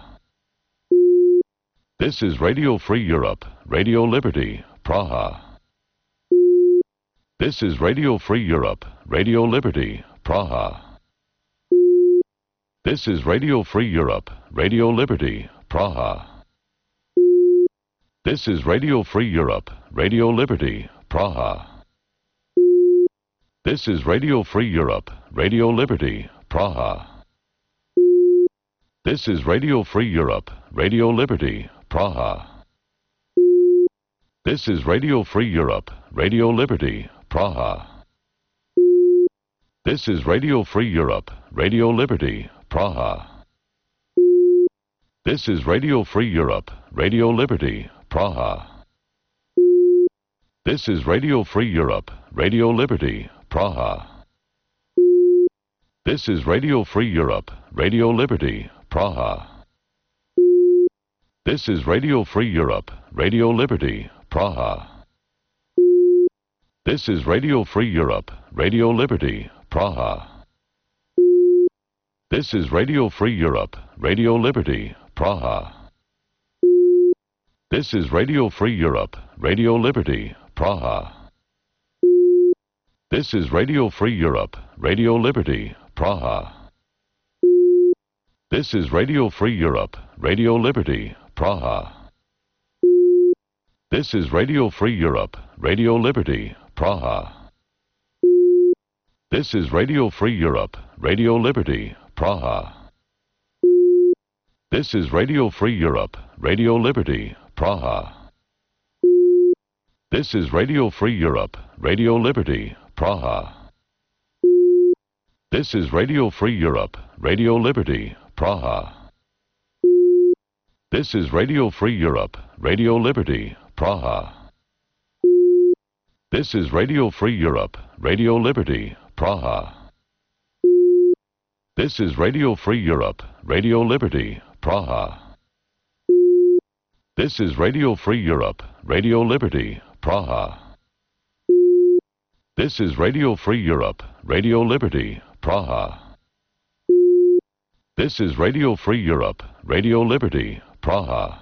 This is Radio Free Europe, Radio Liberty, Praha. This is Radio Free Europe, Radio Liberty, Praha. This is Radio Free Europe, Radio Liberty, Praha. This is Radio Free Europe, Radio Liberty, Praha. This is Radio Free Europe, Radio Liberty, Praha. This is Radio Free Europe, Radio Liberty, Praha. This is Radio Free Europe, Radio Liberty, Praha. This is Radio Free Europe, Radio Liberty, Praha. This is Radio Free Europe, Radio Liberty, Praha. This is Radio Free Europe, Radio Liberty, Praha. This is Radio Free Europe, Radio Liberty, Praha. This is Radio Free Europe, Radio Liberty, Praha. This is Radio Free Europe, Radio Liberty, Praha. This is Radio Free Europe, Radio Liberty, Praha. This is Radio Free Europe, Radio Liberty, Praha. This is Radio Free Europe, Radio Liberty, Praha. This is Radio Free Europe, Radio Liberty, Praha. This is Radio Free Europe, Radio Liberty, Praha. This is Radio Free Europe, Radio Liberty, Praha. This is Radio Free Europe, Radio Liberty, Praha. This is Radio Free Europe, Radio Liberty, Praha. This is Radio Free Europe, Radio Liberty, Praha. This is Radio Free Europe, Radio Liberty, Praha. This is Radio Free Europe, Radio Liberty, Praha. This is Radio Free Europe, Radio Liberty, Praha. This is Radio Free Europe, Radio Liberty, Praha. This is Radio Free Europe, Radio Liberty, Praha. This is Radio Free Europe, Radio Liberty, Praha.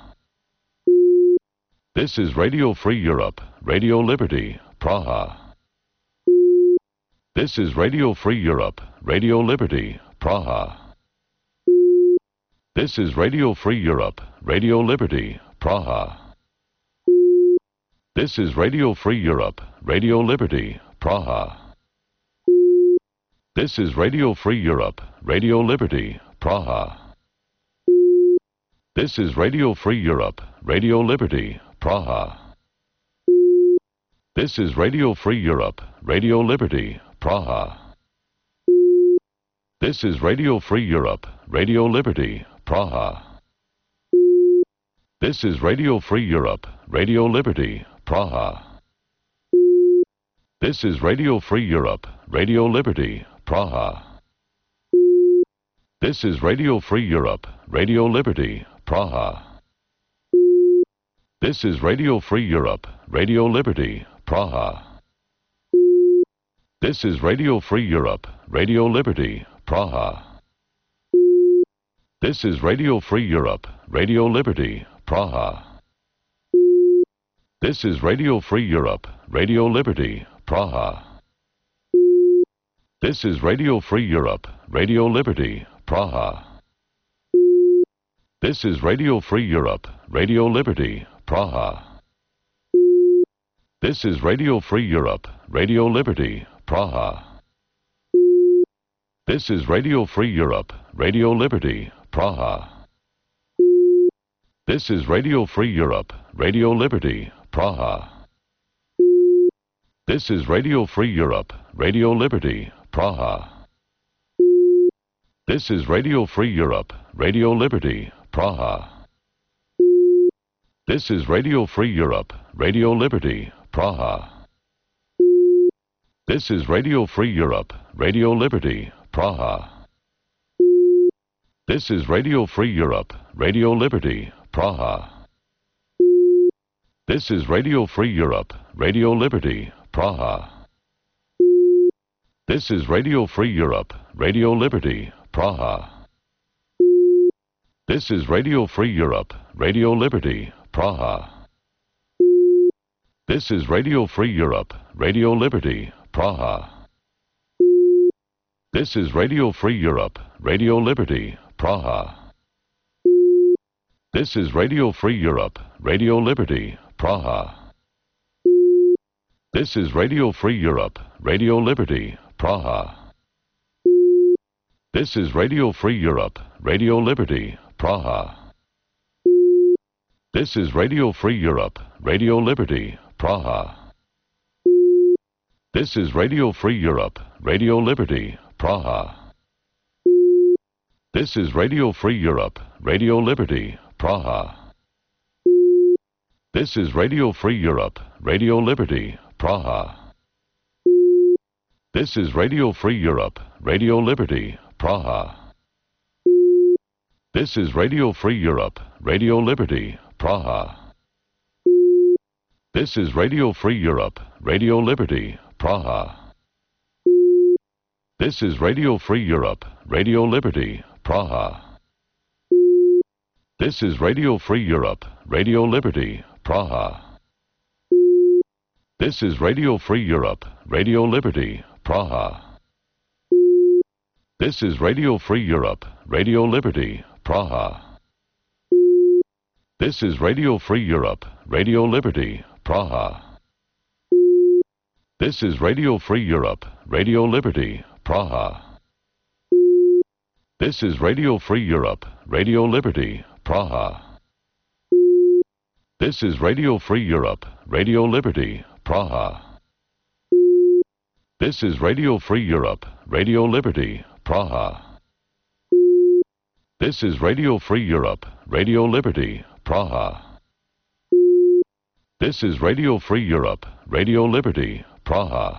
This is Radio Free Europe, Radio Liberty, Praha. This is Radio Free Europe, Radio Liberty, Praha. This is Radio Free Europe, Radio Liberty, Praha. This is Radio Free Europe, Radio Liberty, Praha. This is Radio Free Europe, Radio Liberty, Praha. This is Radio Free Europe, Radio Liberty, Praha. This is Radio Free Europe, Radio Liberty, Praha. This is Radio Free Europe, Radio Liberty, Praha. This is Radio Free Europe, Radio Liberty, Praha. This is Radio Free Europe, Radio Liberty, Praha. This is Radio Free Europe, Radio Liberty, Praha. This is Radio Free Europe, Radio Liberty, Praha. This is Radio Free Europe, Radio Liberty, Praha. This is Radio Free Europe, Radio Liberty, Praha. This is Radio Free Europe, Radio Liberty, Praha. This is Radio Free Europe, Radio Liberty, Praha. This is Radio Free Europe, Radio Liberty, Praha. This is Radio Free Europe, Radio Liberty, Praha. This is Radio Free Europe, Radio Liberty, Praha. This is Radio Free Europe, Radio Liberty, Praha. This is Radio Free Europe, Radio Liberty, Praha. This is Radio Free Europe, Radio Liberty, Praha. This is Radio Free Europe, Radio Liberty, Praha. This is Radio Free Europe, Radio Liberty, Praha. This is Radio Free Europe, Radio Liberty, Praha. This is Radio Free Europe, Radio Liberty, Praha. This is Radio Free Europe, Radio Liberty, Praha. This is Radio Free Europe, Radio Liberty, Praha. This is Radio Free Europe, Radio Liberty, Praha. This is Radio Free Europe, Radio Liberty, Praha. This is Radio Free Europe, Radio Liberty, Praha. This is Radio Free Europe, Radio Liberty, Praha. This is Radio Free Europe, Radio Liberty, Praha. This is Radio Free Europe, Radio Liberty, Praha. This is Radio Free Europe, Radio Liberty, Praha. This is Radio Free Europe, Radio Liberty, Praha. This is Radio Free Europe, Radio Liberty, Praha. This is Radio Free Europe, Radio Liberty, Praha. This is Radio Free Europe, Radio Liberty, Praha. This is Radio Free Europe, Radio Liberty, Praha. This is Radio Free Europe, Radio Liberty, Praha. This is Radio Free Europe, Radio Liberty, Praha. This is Radio Free Europe, Radio Liberty, Praha. This is Radio Free Europe, Radio Liberty, Praha. This is Radio Free Europe, Radio Liberty, Praha. This is Radio Free Europe, Radio Liberty, Praha. This is Radio Free Europe, Radio Liberty, Praha. This is Radio Free Europe, Radio Liberty, Praha. This is Radio Free Europe, Radio Liberty, Praha. This is Radio Free Europe, Radio Liberty, Praha. This is Radio Free Europe, Radio Liberty, Praha.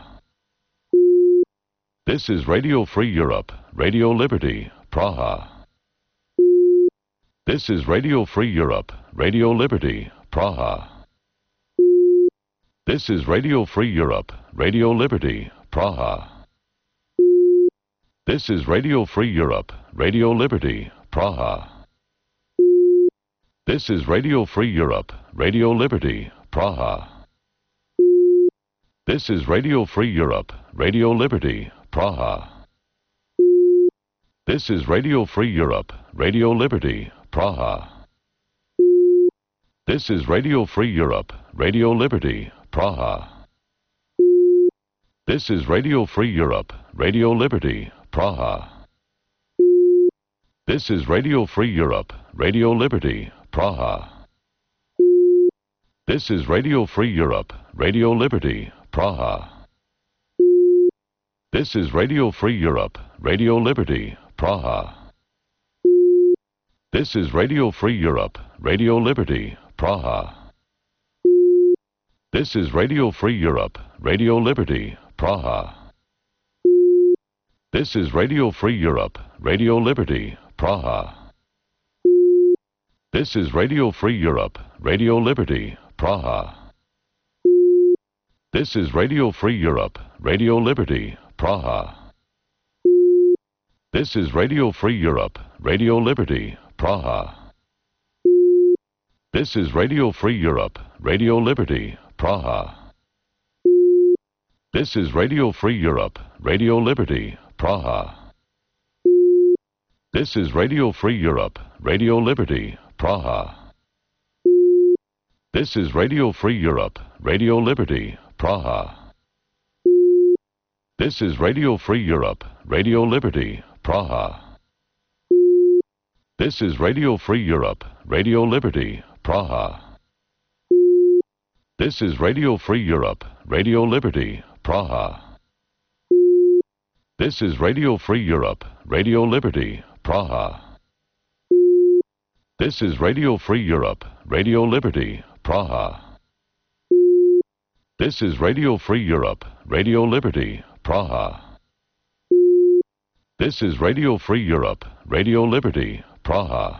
This is Radio Free Europe, Radio Liberty, Praha. This is Radio Free Europe, Radio Liberty, Praha. This is Radio Free Europe, Radio Liberty, Praha. This is Radio Free Europe, Radio Liberty, Praha. This is Radio Free Europe, Radio Liberty, Praha. This is Radio Free Europe, Radio Liberty, Praha. This is Radio Free Europe, Radio Liberty, Praha. This is Radio Free Europe, Radio Liberty, Praha. This is Radio Free Europe, Radio Liberty, Praha. This is Radio Free Europe, Radio Liberty, Praha. This is Radio Free Europe, Radio Liberty, Praha. This is Radio Free Europe, Radio Liberty, Praha. This is Radio Free Europe, Radio Liberty, Praha. This is Radio Free Europe, Radio Liberty, Praha. This is Radio Free Europe, Radio Liberty, Praha. This is Radio Free Europe, Radio Liberty, Praha. This is Radio Free Europe, Radio Liberty, Praha. This is Radio Free Europe, Radio Liberty, Praha. This is Radio Free Europe, Radio Liberty, Praha. This is Radio Free Europe, Radio Liberty, Praha. This is Radio Free Europe, Radio Liberty, Praha. This is Radio Free Europe, Radio Liberty, Praha. This is Radio Free Europe, Radio Liberty, Praha. This is Radio Free Europe, Radio Liberty, Praha. This is Radio Free Europe, Radio Liberty, Praha. This is Radio Free Europe, Radio Liberty, Praha. This is Radio Free Europe, Radio Liberty, Praha. This is Radio Free Europe, Radio Liberty, Praha. This is Radio Free Europe, Radio Liberty, Praha.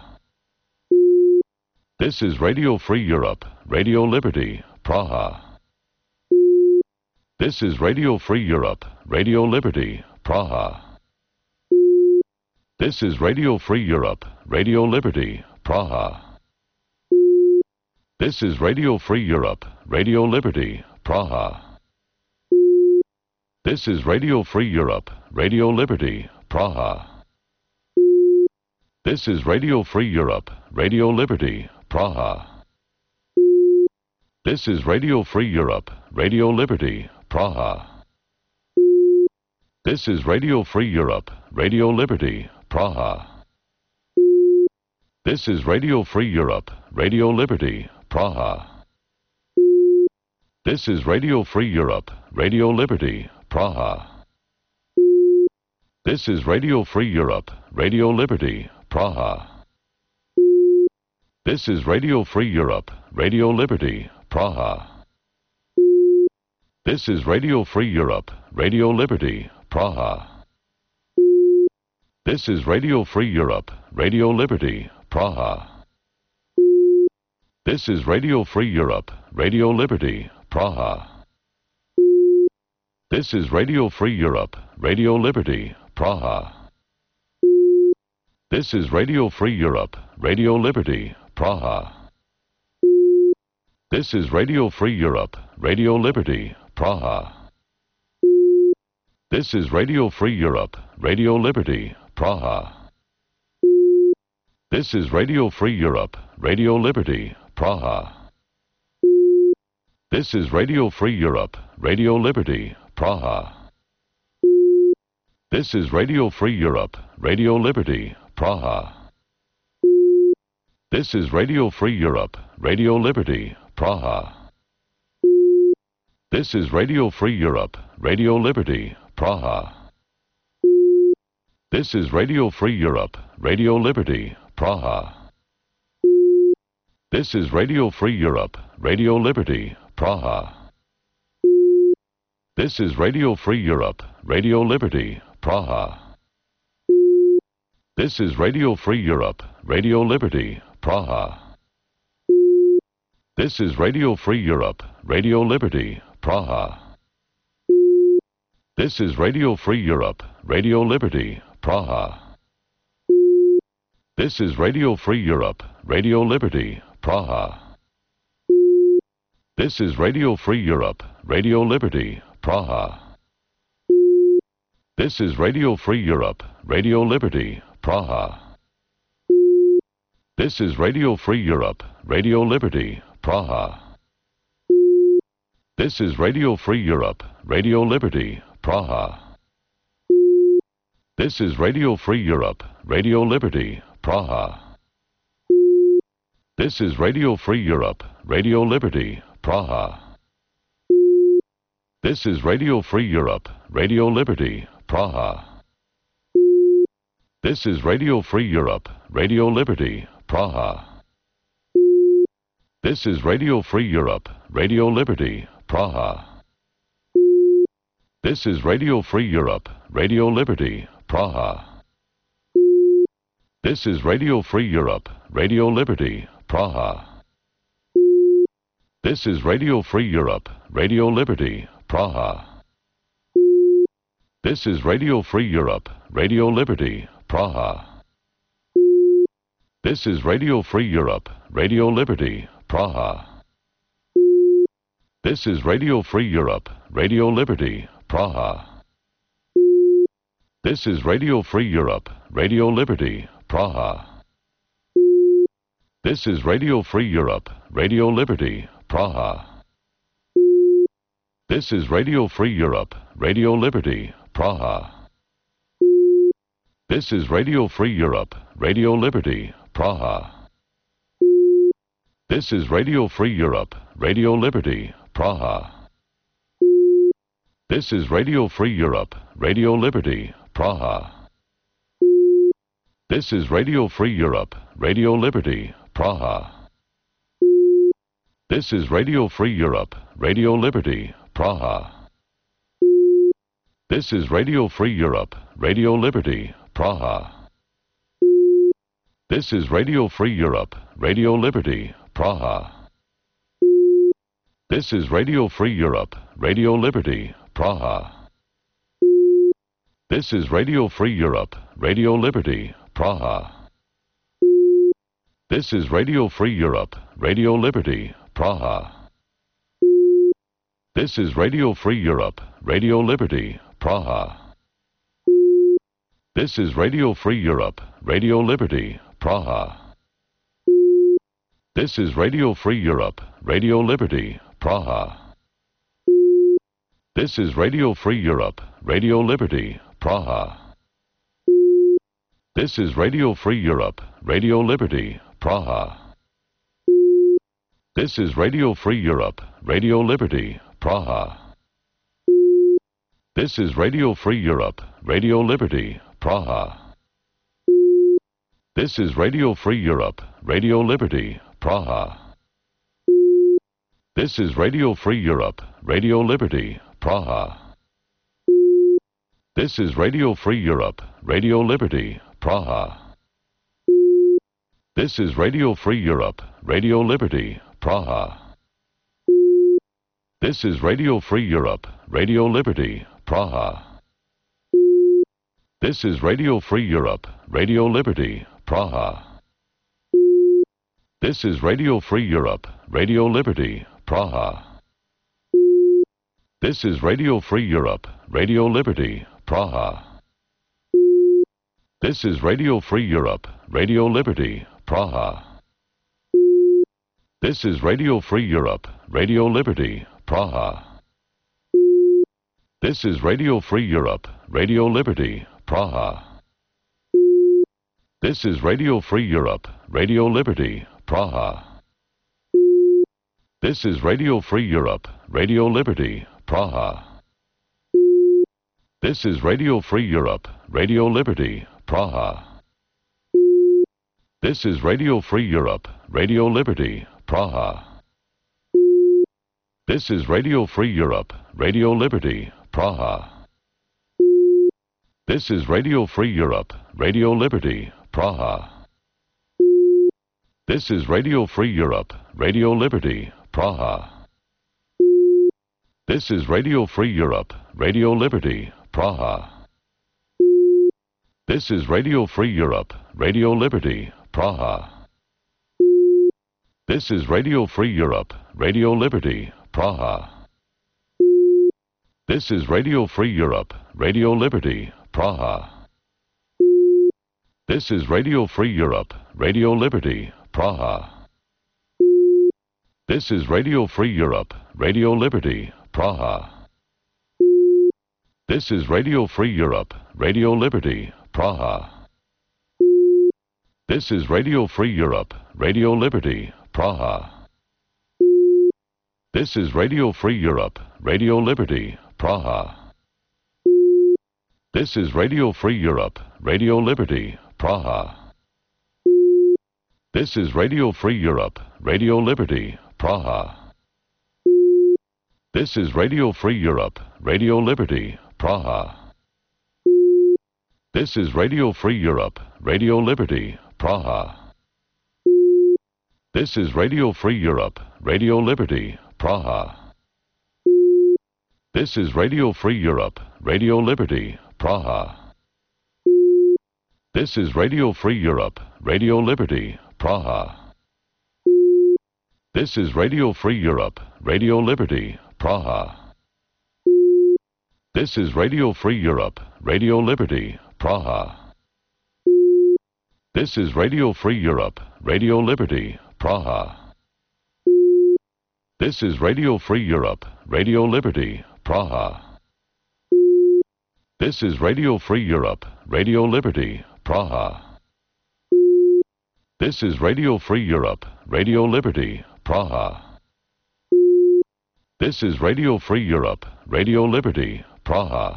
This is Radio Free Europe, Radio Liberty, Praha. This is Radio Free Europe, Radio Liberty, Praha. This is Radio Free Europe, Radio Liberty, Praha. This is Radio Free Europe, Radio Liberty, Praha. This is Radio Free Europe, Radio Liberty, Praha. This is Radio Free Europe, Radio Liberty, Praha. This is Radio Free Europe, Radio Liberty, Praha. This is Radio Free Europe, Radio Liberty, Praha. This is Radio Free Europe, Radio Liberty, Praha. This is Radio Free Europe, Radio Liberty, Praha. This is Radio Free Europe, Radio Liberty, Praha. This is Radio Free Europe, Radio Liberty, Praha. This is Radio Free Europe, Radio Liberty, Praha. This is Radio Free Europe, Radio Liberty, Praha. This is Radio Free Europe, Radio Liberty, Praha. This is Radio Free Europe, Radio Liberty, Praha. This is Radio Free Europe, Radio Liberty, Praha. This is Radio Free Europe, Radio Liberty, Praha. This is Radio Free Europe, Radio Liberty, Praha. This is Radio Free Europe, Radio Liberty, Praha. This is Radio Free Europe, Radio Liberty, Praha. This is Radio Free Europe, Radio Liberty, Praha. This is Radio Free Europe, Radio Liberty, Praha. This is Radio Free Europe, Radio Liberty, Praha. This is Radio Free Europe, Radio Liberty, Praha. This is Radio Free Europe, Radio Liberty, Praha. This is Radio Free Europe, Radio Liberty, Praha. This is Radio Free Europe, Radio Liberty, Praha. This is Radio Free Europe, Radio Liberty, Praha. This is Radio Free Europe, Radio Liberty, Praha. This is Radio Free Europe, Radio Liberty, Praha. This is Radio Free Europe, Radio Liberty, Praha. This is Radio Free Europe, Radio Liberty, Praha. This is Radio Free Europe, Radio Liberty, Praha. This is Radio Free Europe, Radio Liberty, Praha. This is Radio Free Europe, Radio Liberty, Praha. This is Radio Free Europe, Radio Liberty, Praha. This is Radio Free Europe, Radio Liberty, Praha. This is Radio Free Europe, Radio Liberty, Praha. This is Radio Free Europe, Radio Liberty, Praha. This is Radio Free Europe, Radio Liberty, Praha. This is Radio Free Europe, Radio Liberty, Praha. This is Radio Free Europe, Radio Liberty, Praha. This is Radio Free Europe, Radio Liberty, Praha. This is Radio Free Europe, Radio Liberty, Praha. This is Radio Free Europe, Radio Liberty, Praha. This is Radio Free Europe, Radio Liberty, Praha. This is Radio Free Europe, Radio Liberty, Praha. This is Radio Free Europe, Radio Liberty, Praha. This is Radio Free Europe, Radio Liberty, Praha. This is Radio Free Europe, Radio Liberty, Praha. This is Radio Free Europe, Radio Liberty, Praha. This is Radio Free Europe, Radio Liberty, Praha. This is Radio Free Europe, Radio Liberty, Praha. This is Radio Free Europe, Radio Liberty, Praha. This is Radio Free Europe, Radio Liberty, Praha. This is Radio Free Europe, Radio Liberty, Praha. This is Radio Free Europe, Radio Liberty, Praha. This is Radio Free Europe, Radio Liberty, Praha. This is Radio Free Europe, Radio Liberty, Praha. This is Radio Free Europe, Radio Liberty, Praha. This is Radio Free Europe, Radio Liberty, Praha. This is Radio Free Europe, Radio Liberty, Praha. This is Radio Free Europe, Radio Liberty, Praha. This is Radio Free Europe, Radio Liberty, Praha. This is Radio Free Europe, Radio Liberty, Praha. This is Radio Free Europe, Radio Liberty, Praha. This is Radio Free Europe, Radio Liberty, Praha. This is Radio Free Europe, Radio Liberty, Praha. This is Radio Free Europe, Radio Liberty, Praha. This is Radio Free Europe, Radio Liberty, Praha. This is Radio Free Europe, Radio Liberty, Praha. This is Radio Free Europe, Radio Liberty, Praha. This is Radio Free Europe, Radio Liberty, Praha. This is Radio Free Europe, Radio Liberty, Praha. This is Radio Free Europe, Radio Liberty, Praha. This is Radio Free Europe, Radio Liberty, Praha. This is Radio Free Europe, Radio Liberty, Praha. This is Radio Free Europe, Radio Liberty, Praha. This is Radio Free Europe, Radio Liberty, Praha. This is Radio Free Europe, Radio Liberty, Praha. This is Radio Free Europe, Radio Liberty, Praha. This is Radio Free Europe, Radio Liberty, Praha. This is Radio Free Europe, Radio Liberty, Praha. This is Radio Free Europe, Radio Liberty, Praha. This is Radio Free Europe, Radio Liberty, Praha. This is Radio Free Europe, Radio Liberty, Praha. This is Radio Free Europe, Radio Liberty, Praha. This is Radio Free Europe, Radio Liberty, Praha. This is Radio Free Europe, Radio Liberty, Praha. This is Radio Free Europe, Radio Liberty, Praha. This is Radio Free Europe, Radio Liberty, Praha. This is Radio Free Europe, Radio Liberty, Praha. This is Radio Free Europe, Radio Liberty, Praha. This is Radio Free Europe, Radio Liberty, Praha. This is Radio Free Europe, Radio Liberty, Praha. This is Radio Free Europe, Radio Liberty, Praha. This is Radio Free Europe, Radio Liberty, Praha. This is Radio Free Europe, Radio Liberty, Praha. This is Radio Free Europe, Radio Liberty, Praha. This is Radio Free Europe, Radio Liberty, Praha. This is Radio Free Europe, Radio Liberty, Praha. This is Radio Free Europe, Radio Liberty, Praha. This is Radio Free Europe, Radio Liberty, Praha. This is Radio Free Europe, Radio Liberty, Praha. This is Radio Free Europe, Radio Liberty, Praha. This is Radio Free Europe, Radio Liberty, Praha.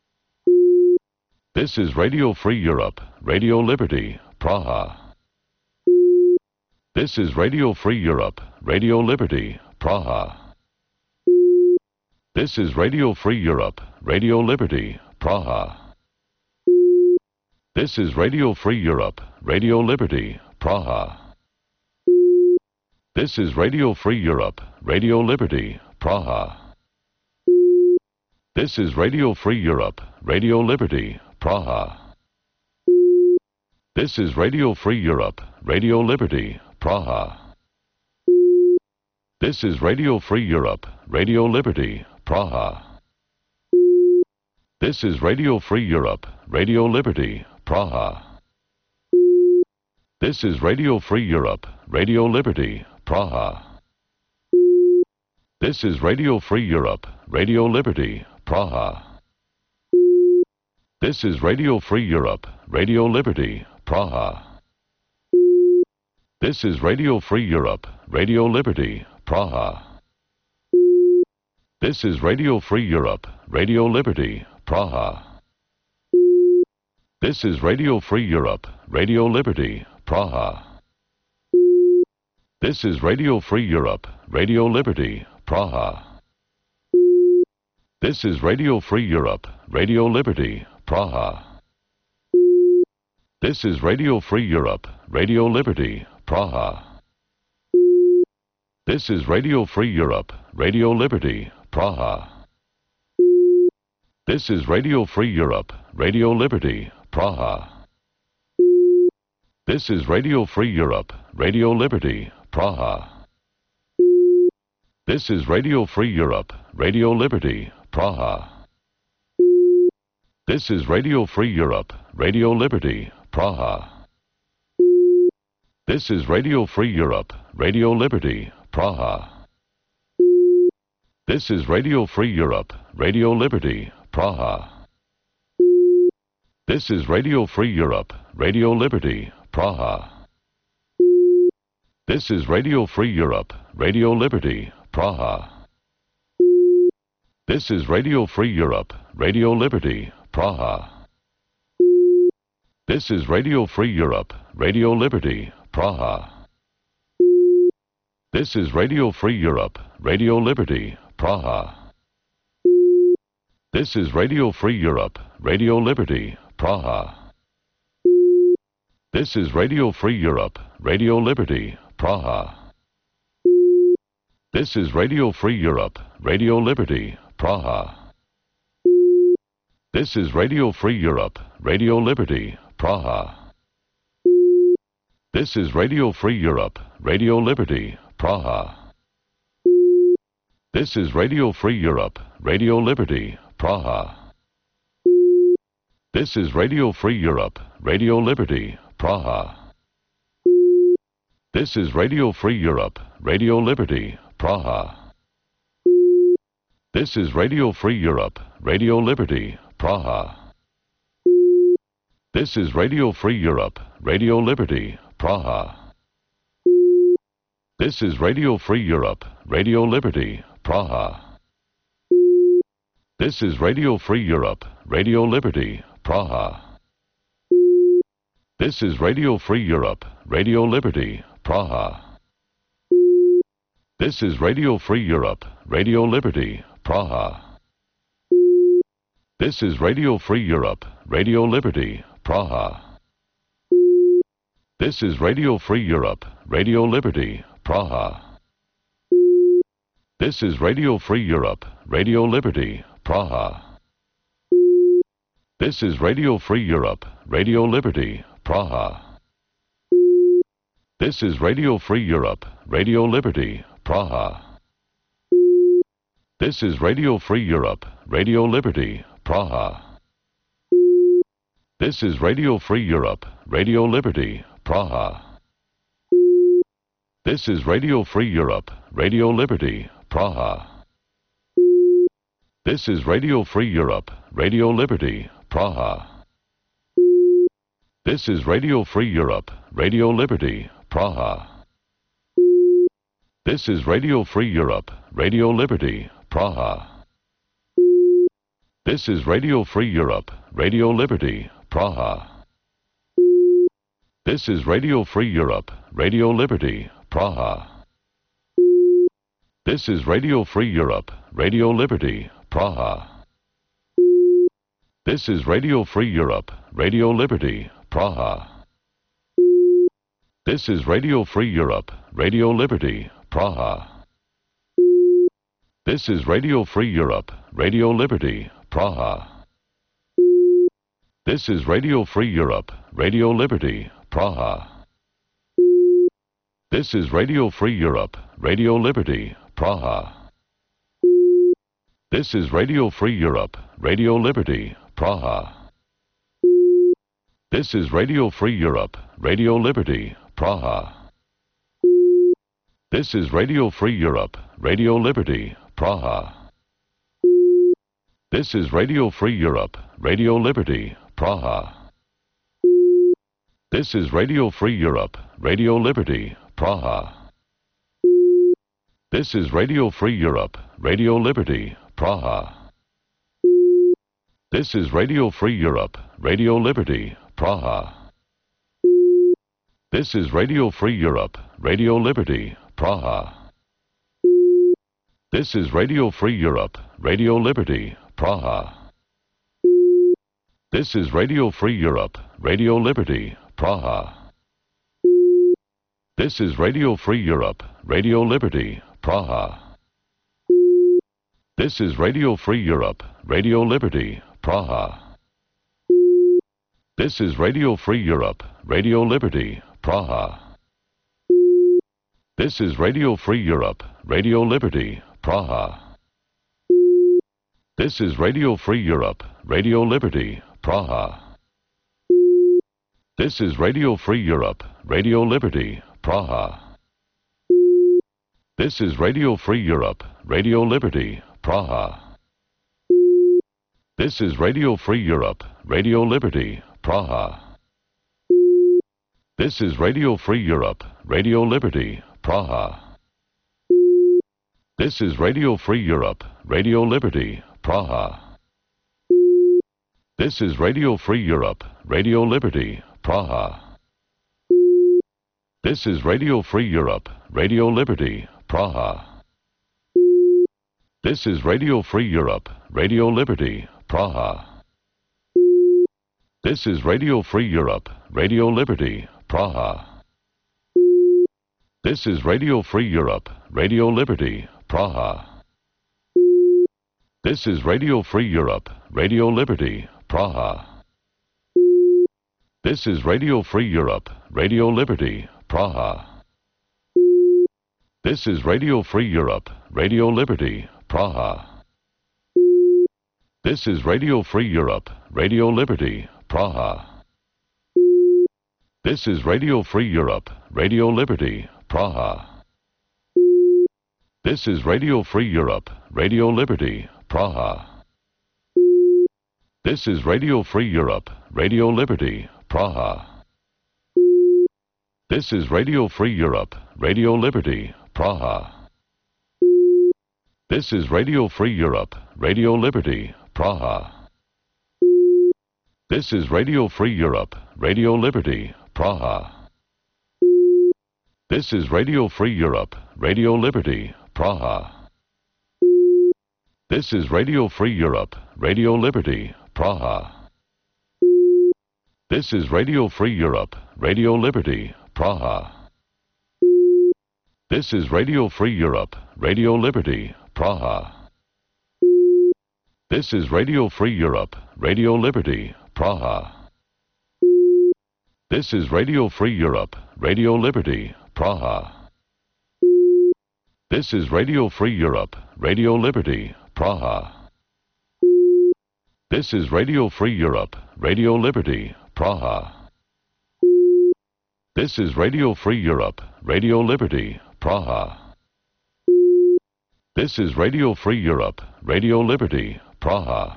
This is Radio Free Europe, Radio Liberty, Praha. This is Radio Free Europe, Radio Liberty, Praha. This is Radio Free Europe, Radio Liberty, Praha. This is Radio Free Europe, Radio Liberty, Praha. This is Radio Free Europe, Radio Liberty, Praha. This is Radio Free Europe, Radio Liberty, Praha. This is Radio Free Europe, Radio Liberty, Praha. This is Radio Free Europe, Radio Liberty, Praha. This is Radio Free Europe, Radio Liberty, Praha. This is Radio Free Europe, Radio Liberty, Praha. This is Radio Free Europe, Radio Liberty, Praha. This is Radio Free Europe, Radio Liberty, Praha. This is Radio Free Europe, Radio Liberty, Praha. This is Radio Free Europe, Radio Liberty, Praha. This is Radio Free Europe, Radio Liberty, Praha. This is Radio Free Europe, Radio Liberty, Praha. This is Radio Free Europe, Radio Liberty, Praha. This is Radio Free Europe, Radio Liberty, Praha. This is Radio Free Europe, Radio Liberty, Praha. This is Radio Free Europe, Radio Liberty, Praha. This is Radio Free Europe, Radio Liberty, Praha. This is Radio Free Europe, Radio Liberty, Praha. This is Radio Free Europe, Radio Liberty, Praha. This is Radio Free Europe, Radio Liberty, Praha. This is Radio Free Europe, Radio Liberty, Praha. This is Radio Free Europe, Radio Liberty, Praha. This is Radio Free Europe, Radio Liberty, Praha. This is Radio Free Europe, Radio Liberty, Praha. This is Radio Free Europe, Radio Liberty, Praha. This is Radio Free Europe, Radio Liberty, Praha. This is Radio Free Europe, Radio Liberty, Praha. This is Radio Free Europe, Radio Liberty, Praha. This is Radio Free Europe, Radio Liberty, Praha. This is Radio Free Europe, Radio Liberty, Praha. This is Radio Free Europe, Radio Liberty, Praha. This is Radio Free Europe, Radio Liberty, Praha. This is Radio Free Europe, Radio Liberty, Praha. This is Radio Free Europe, Radio Liberty, Praha. This is Radio Free Europe, Radio Liberty, Praha. This is Radio Free Europe, Radio Liberty, Praha. This is Radio Free Europe, Radio Liberty, Praha. This is Radio Free Europe, Radio Liberty, Praha. This is Radio Free Europe, Radio Liberty, Praha. This is Radio Free Europe, Radio Liberty, Praha. This is Radio Free Europe, Radio Liberty, Praha. This is Radio Free Europe, Radio Liberty, Praha. This is Radio Free Europe, Radio Liberty, Praha. This is Radio Free Europe, Radio Liberty, Praha. This is Radio Free Europe, Radio Liberty, Praha. This is Radio Free Europe, Radio Liberty, Praha. This is Radio Free Europe, Radio Liberty, Praha. This is Radio Free Europe, Radio Liberty, Praha. This is Radio Free Europe, Radio Liberty, Praha. This is Radio Free Europe, Radio Liberty, Praha. This is Radio Free Europe, Radio Liberty, Praha. This is Radio Free Europe, Radio Liberty, Praha. This is Radio Free Europe, Radio Liberty, Praha. This is Radio Free Europe, Radio Liberty, Praha. This is Radio Free Europe, Radio Liberty, Praha. This is Radio Free Europe, Radio Liberty, Praha. This is Radio Free Europe, Radio Liberty, Praha. This is Radio Free Europe, Radio Liberty, Praha. This is Radio Free Europe, Radio Liberty, Praha. This is Radio Free Europe, Radio Liberty, Praha. This is Radio Free Europe, Radio Liberty, Praha. This is Radio Free Europe, Radio Liberty, Praha. This is Radio Free Europe, Radio Liberty, Praha. This is Radio Free Europe, Radio Liberty, Praha. This is Radio Free Europe, Radio Liberty, Praha. This is Radio Free Europe, Radio Liberty, Praha. This is Radio Free Europe, Radio Liberty, Praha. This is Radio Free Europe, Radio Liberty, Praha. This is Radio Free Europe, Radio Liberty, Praha. This is Radio Free Europe, Radio Liberty, Praha. This is Radio Free Europe, Radio Liberty, Praha. This is Radio Free Europe, Radio Liberty, Praha. This is Radio Free Europe, Radio Liberty, Praha. This is Radio Free Europe, Radio Liberty, Praha. This is Radio Free Europe, Radio Liberty, Praha. This is Radio Free Europe, Radio Liberty, Praha. This is Radio Free Europe, Radio Liberty, Praha. This is Radio Free Europe, Radio Liberty, Praha. This is Radio Free Europe, Radio Liberty, Praha. This is Radio Free Europe, Radio Liberty, Praha. This is Radio Free Europe, Radio Liberty, Praha. This is Radio Free Europe, Radio Liberty, Praha. This is Radio Free Europe, Radio Liberty, Praha. This is Radio Free Europe, Radio Liberty, Praha. This is Radio Free Europe, Radio Liberty, Praha. This is Radio Free Europe, Radio Liberty, Praha. This is Radio Free Europe, Radio Liberty, Praha. This is Radio Free Europe, Radio Liberty, Praha. This is Radio Free Europe, Radio Liberty, Praha. This is Radio Free Europe, Radio Liberty, Praha. This is Radio Free Europe, Radio Liberty, Praha. This is Radio Free Europe, Radio Liberty, Praha. This is Radio Free Europe, Radio Liberty, Praha. This is Radio Free Europe, Radio Liberty, Praha. This is Radio Free Europe, Radio Liberty, Praha. This is Radio Free Europe, Radio Liberty, Praha. This is Radio Free Europe, Radio Liberty, Praha. This is Radio Free Europe, Radio Liberty, Praha. This is Radio Free Europe, Radio Liberty, Praha. This is Radio Free Europe, Radio Liberty, Praha. This is Radio Free Europe, Radio Liberty, Praha. This is Radio Free Europe, Radio Liberty, Praha. This is Radio Free Europe, Radio Liberty, Praha. This is Radio Free Europe, Radio Liberty, Praha.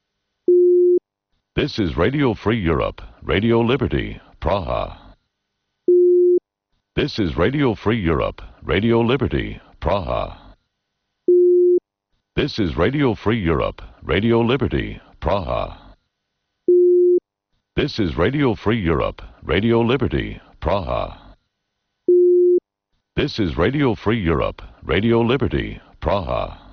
This is Radio Free Europe, Radio Liberty, Praha. This is Radio Free Europe, Radio Liberty, Praha. This is Radio Free Europe, Radio Liberty, Praha. This is Radio Free Europe, Radio Liberty, Praha. This is Radio Free Europe, Radio Liberty, Praha.